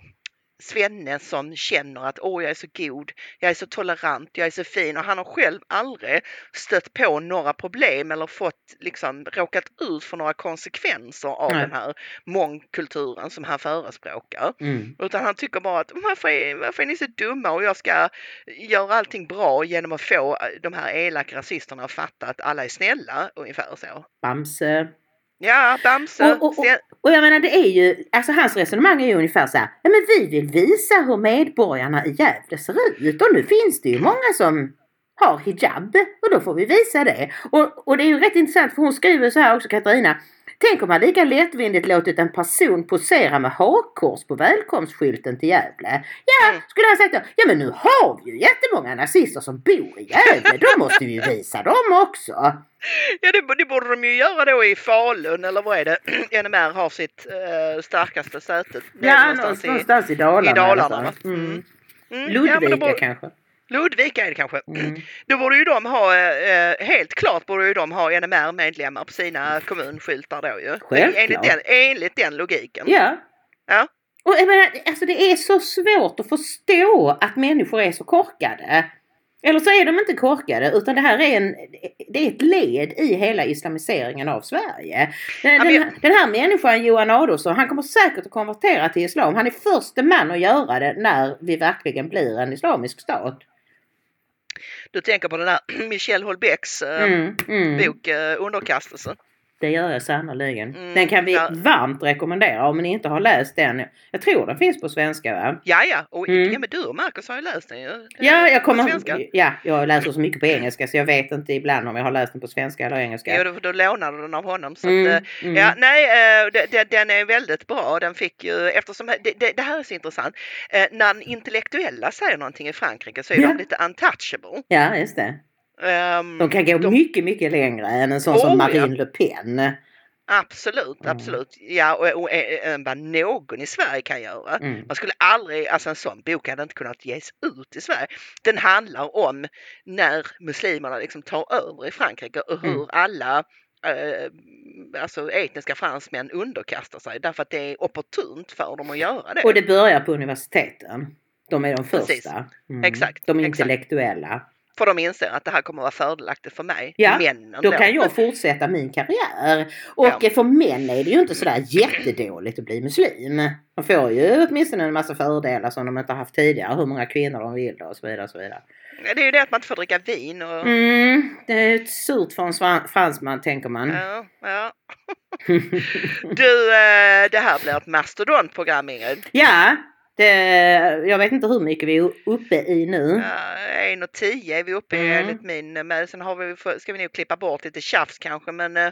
svenne som känner att åh, jag är så god, jag är så tolerant, jag är så fin, och han har själv aldrig stött på några problem eller fått liksom råkat ut för några konsekvenser av Nej. den här mångkulturen som han förespråkar. Mm. Utan han tycker bara att varför är, varför är ni så dumma och jag ska göra allting bra genom att få de här elaka rasisterna att fatta att alla är snälla, ungefär så. Bamse. Ja, Bamse. Och, och, och, och jag menar, det är ju, alltså hans resonemang är ju ungefär så här: ja, men vi vill visa hur medborgarna i Gävle ser ut, och nu finns det ju många som har hijab och då får vi visa det. Och, och det är ju rätt intressant, för hon skriver så här också, Katarina: tänk om man lika lättvindigt låtit en person posera med hakkors på välkomstskylten till Gävle. Ja, Mm. skulle han sagt då, ja men nu har vi ju jättemånga nazister som bor i Gävle, då måste vi ju visa dem också. Ja, det, det borde de ju göra då i Falun, eller vad är det? N M R har sitt äh, starkaste säte. Ja, någonstans, någonstans i, i Dalarna. i Dalarna. I alla fall. Mm. Mm. Mm. Ludvika ja, men då borde, kanske. Ludvika är det kanske. Mm. Då borde ju de ha, äh, helt klart borde ju de ha N M R-medlemmar på sina kommunskyltar då ju. Självklart. Enligt den, enligt den logiken. Ja. Ja. Och jag menar, alltså det är så svårt att förstå att människor är så korkade. Eller så är de inte korkade, utan det här är, en, det är ett led i hela islamiseringen av Sverige. Den, Ja, men... den, den här människan, Johan Adolfsson, han kommer säkert att konvertera till islam. Han är första man att göra det när vi verkligen blir en islamisk stat. Du tänker på den här Michel Houellebecqs äh, Mm, mm. bok äh, Underkastelse. Det gör jag sannoliken. Mm, Den kan vi ja. varmt rekommendera om ni inte har läst den. Jag tror den finns på svenska, va? Ja, ja. Och Mm. ja, men du och Marcus har ju läst den ju. Ja, jag På kommer svenska. ja, jag läser så mycket på engelska så jag vet inte ibland om jag har läst den på svenska eller engelska. Ja, då, då lånade du den av honom. Så Mm, att, mm. ja, nej, eh, det- det- den är väldigt bra. Den fick ju, eftersom det, det, det här är så intressant. Eh, När intellektuella säger någonting i Frankrike så är Ja. de lite untouchable. Ja, just det. Ehm, De kan gå de- mycket, mycket längre än en sån Oh, som ja. Marine Le Pen. Absolut, Mm. absolut. Ja, och, och, eh, vad någon i Sverige kan göra. Mm. Man skulle aldrig, alltså en sån bok hade inte kunnat ges ut i Sverige. Den handlar om när muslimerna liksom tar över i Frankrike och hur Mm. alla eh, alltså etniska fransmän underkastar sig därför att det är opportunt för dem att göra det. Och det börjar på universiteten. De är de Precis. första. Mm. Exakt. De är exakt. intellektuella. För de inser att det här kommer att vara fördelaktigt för mig. Ja, Männen då kan jag fortsätta min karriär. Och Ja. för män är det ju inte sådär jättedåligt att bli muslim. De får ju åtminstone en massa fördelar som de inte har haft tidigare. Hur många kvinnor de vill och så vidare. Och så vidare. Det är ju det att man inte får dricka vin. Och... Mm, det är ett surt för en svan- fransman tänker man. Ja, ja. Du, eh, det här blir ett mastodontprogram, Ingrid. Ja, det, jag vet inte hur mycket vi är uppe i nu. Ja, en och tio är vi uppe i Mm. enligt min. Men sen har vi, ska vi nog klippa bort lite tjafs kanske. Men eh,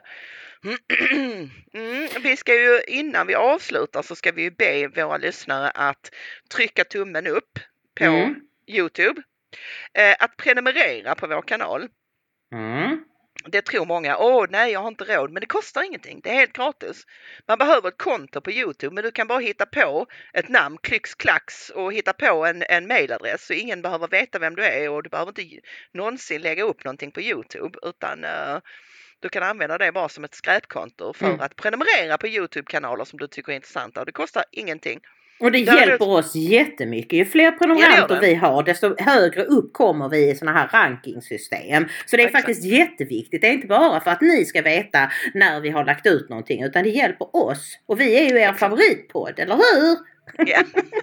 mm, vi ska ju, innan vi avslutar så ska vi ju be våra lyssnare att trycka tummen upp på Mm. YouTube. Eh, att prenumerera på vår kanal. Mm. Det tror många, åh nej jag har inte råd, men det kostar ingenting, det är helt gratis. Man behöver ett konto på YouTube, men du kan bara hitta på ett namn, klyx klacks och hitta på en, en mailadress så ingen behöver veta vem du är och du behöver inte någonsin lägga upp någonting på YouTube utan uh, du kan använda det bara som ett skräpkonto för Mm. att prenumerera på YouTube-kanaler som du tycker är intressanta och det kostar ingenting. Och det Där hjälper är... oss jättemycket. Ju fler Ja, prenumeranter det. vi har, desto högre upp kommer vi i sådana här rankingsystem. Så det är Exakt. faktiskt jätteviktigt. Det är inte bara för att ni ska veta när vi har lagt ut någonting, utan det hjälper oss. Och vi är ju er Exakt. favoritpodd, eller hur? Ja.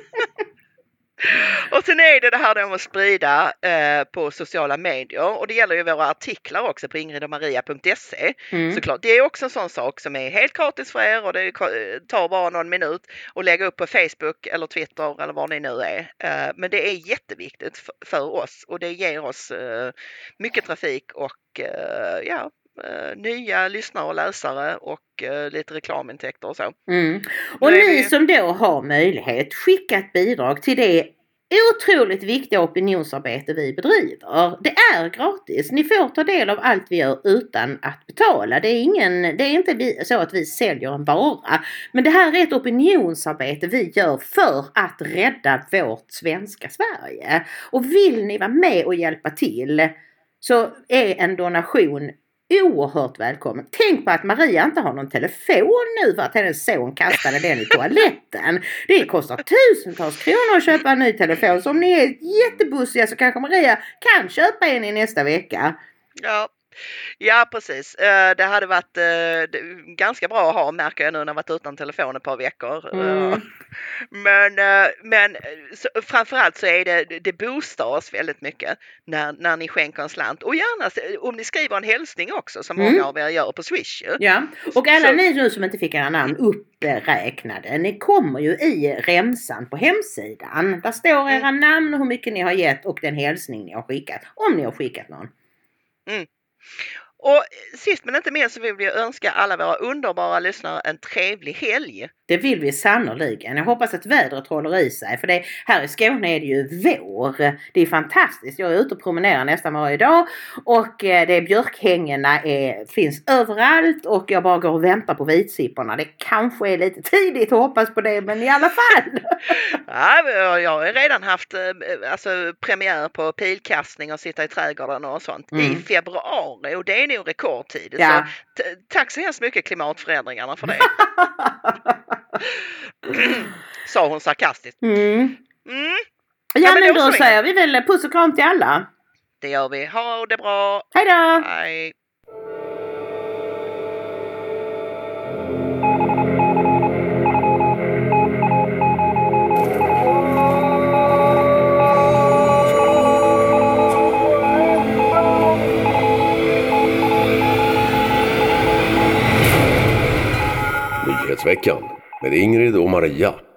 Och sen är det det här med att sprida eh, på sociala medier och det gäller ju våra artiklar också på ingrid och maria punkt se. Mm. Såklart. Det är också en sån sak som är helt gratis för er och det tar bara någon minut att lägga upp på Facebook eller Twitter eller vad ni nu är. Eh, men det är jätteviktigt för, för oss och det ger oss eh, mycket trafik och eh, ja, eh, nya lyssnare och läsare och eh, lite reklamintäkter och så. Mm. Och Nu är ni vi- som då har möjlighet, skicka ett bidrag till det otroligt viktiga opinionsarbete vi bedriver. Det är gratis. Ni får ta del av allt vi gör utan att betala. Det är, ingen, det är inte vi, så att vi säljer en vara. Men det här är ett opinionsarbete vi gör för att rädda vårt svenska Sverige. Och vill ni vara med och hjälpa till så är en donation oerhört välkommen. Tänk på att Maria inte har någon telefon nu för att hennes son kastade den i toaletten. Det kostar tusentals kronor att köpa en ny telefon. Så om ni är jättebussiga så kanske Maria kan köpa en i nästa vecka. Ja. Ja, precis. Eh, Det hade varit eh, ganska bra att ha, märker jag nu när jag varit utan telefon ett par veckor. Mm. Eh, Men, eh, men så, framförallt så är det, det boostar oss väldigt mycket när, när ni skänker en slant. Och gärna se- om ni skriver en hälsning också som Mm. många av er gör på Swish. ju. Ja, och alla Så- ni nu som inte fick era namn uppräknade, ni kommer ju i remsan på hemsidan. Där står era namn och hur mycket ni har gett och den hälsning ni har skickat. Om ni har skickat någon. Och sist men inte minst så vill vi önska alla våra underbara lyssnare en trevlig helg. Det vill vi sannoliken. Jag hoppas att vädret håller i sig. För det, här i Skåne är det ju vår. Det är fantastiskt. Jag är ute och promenerar nästan varje dag. Och eh, det är björkhängena är, finns överallt. Och jag bara går och väntar på vitsipporna. Det kanske är lite tidigt att hoppas på det. Men i alla fall. Ja, jag har redan haft eh, alltså, premiär på pilkastning och sitta i trädgården och sånt Mm. i februari. Och det är nog rekordtid. Ja. Så t- tack så hemskt mycket klimatförändringarna för det. Sa hon sarkastiskt. Mm. Mm, Ja, Ja, men det är men då också säger vi väl puss och kram till alla. det gör vi. Ha det bra. Hej då! Hej. Nyhetsveckan med Ingrid och Maria.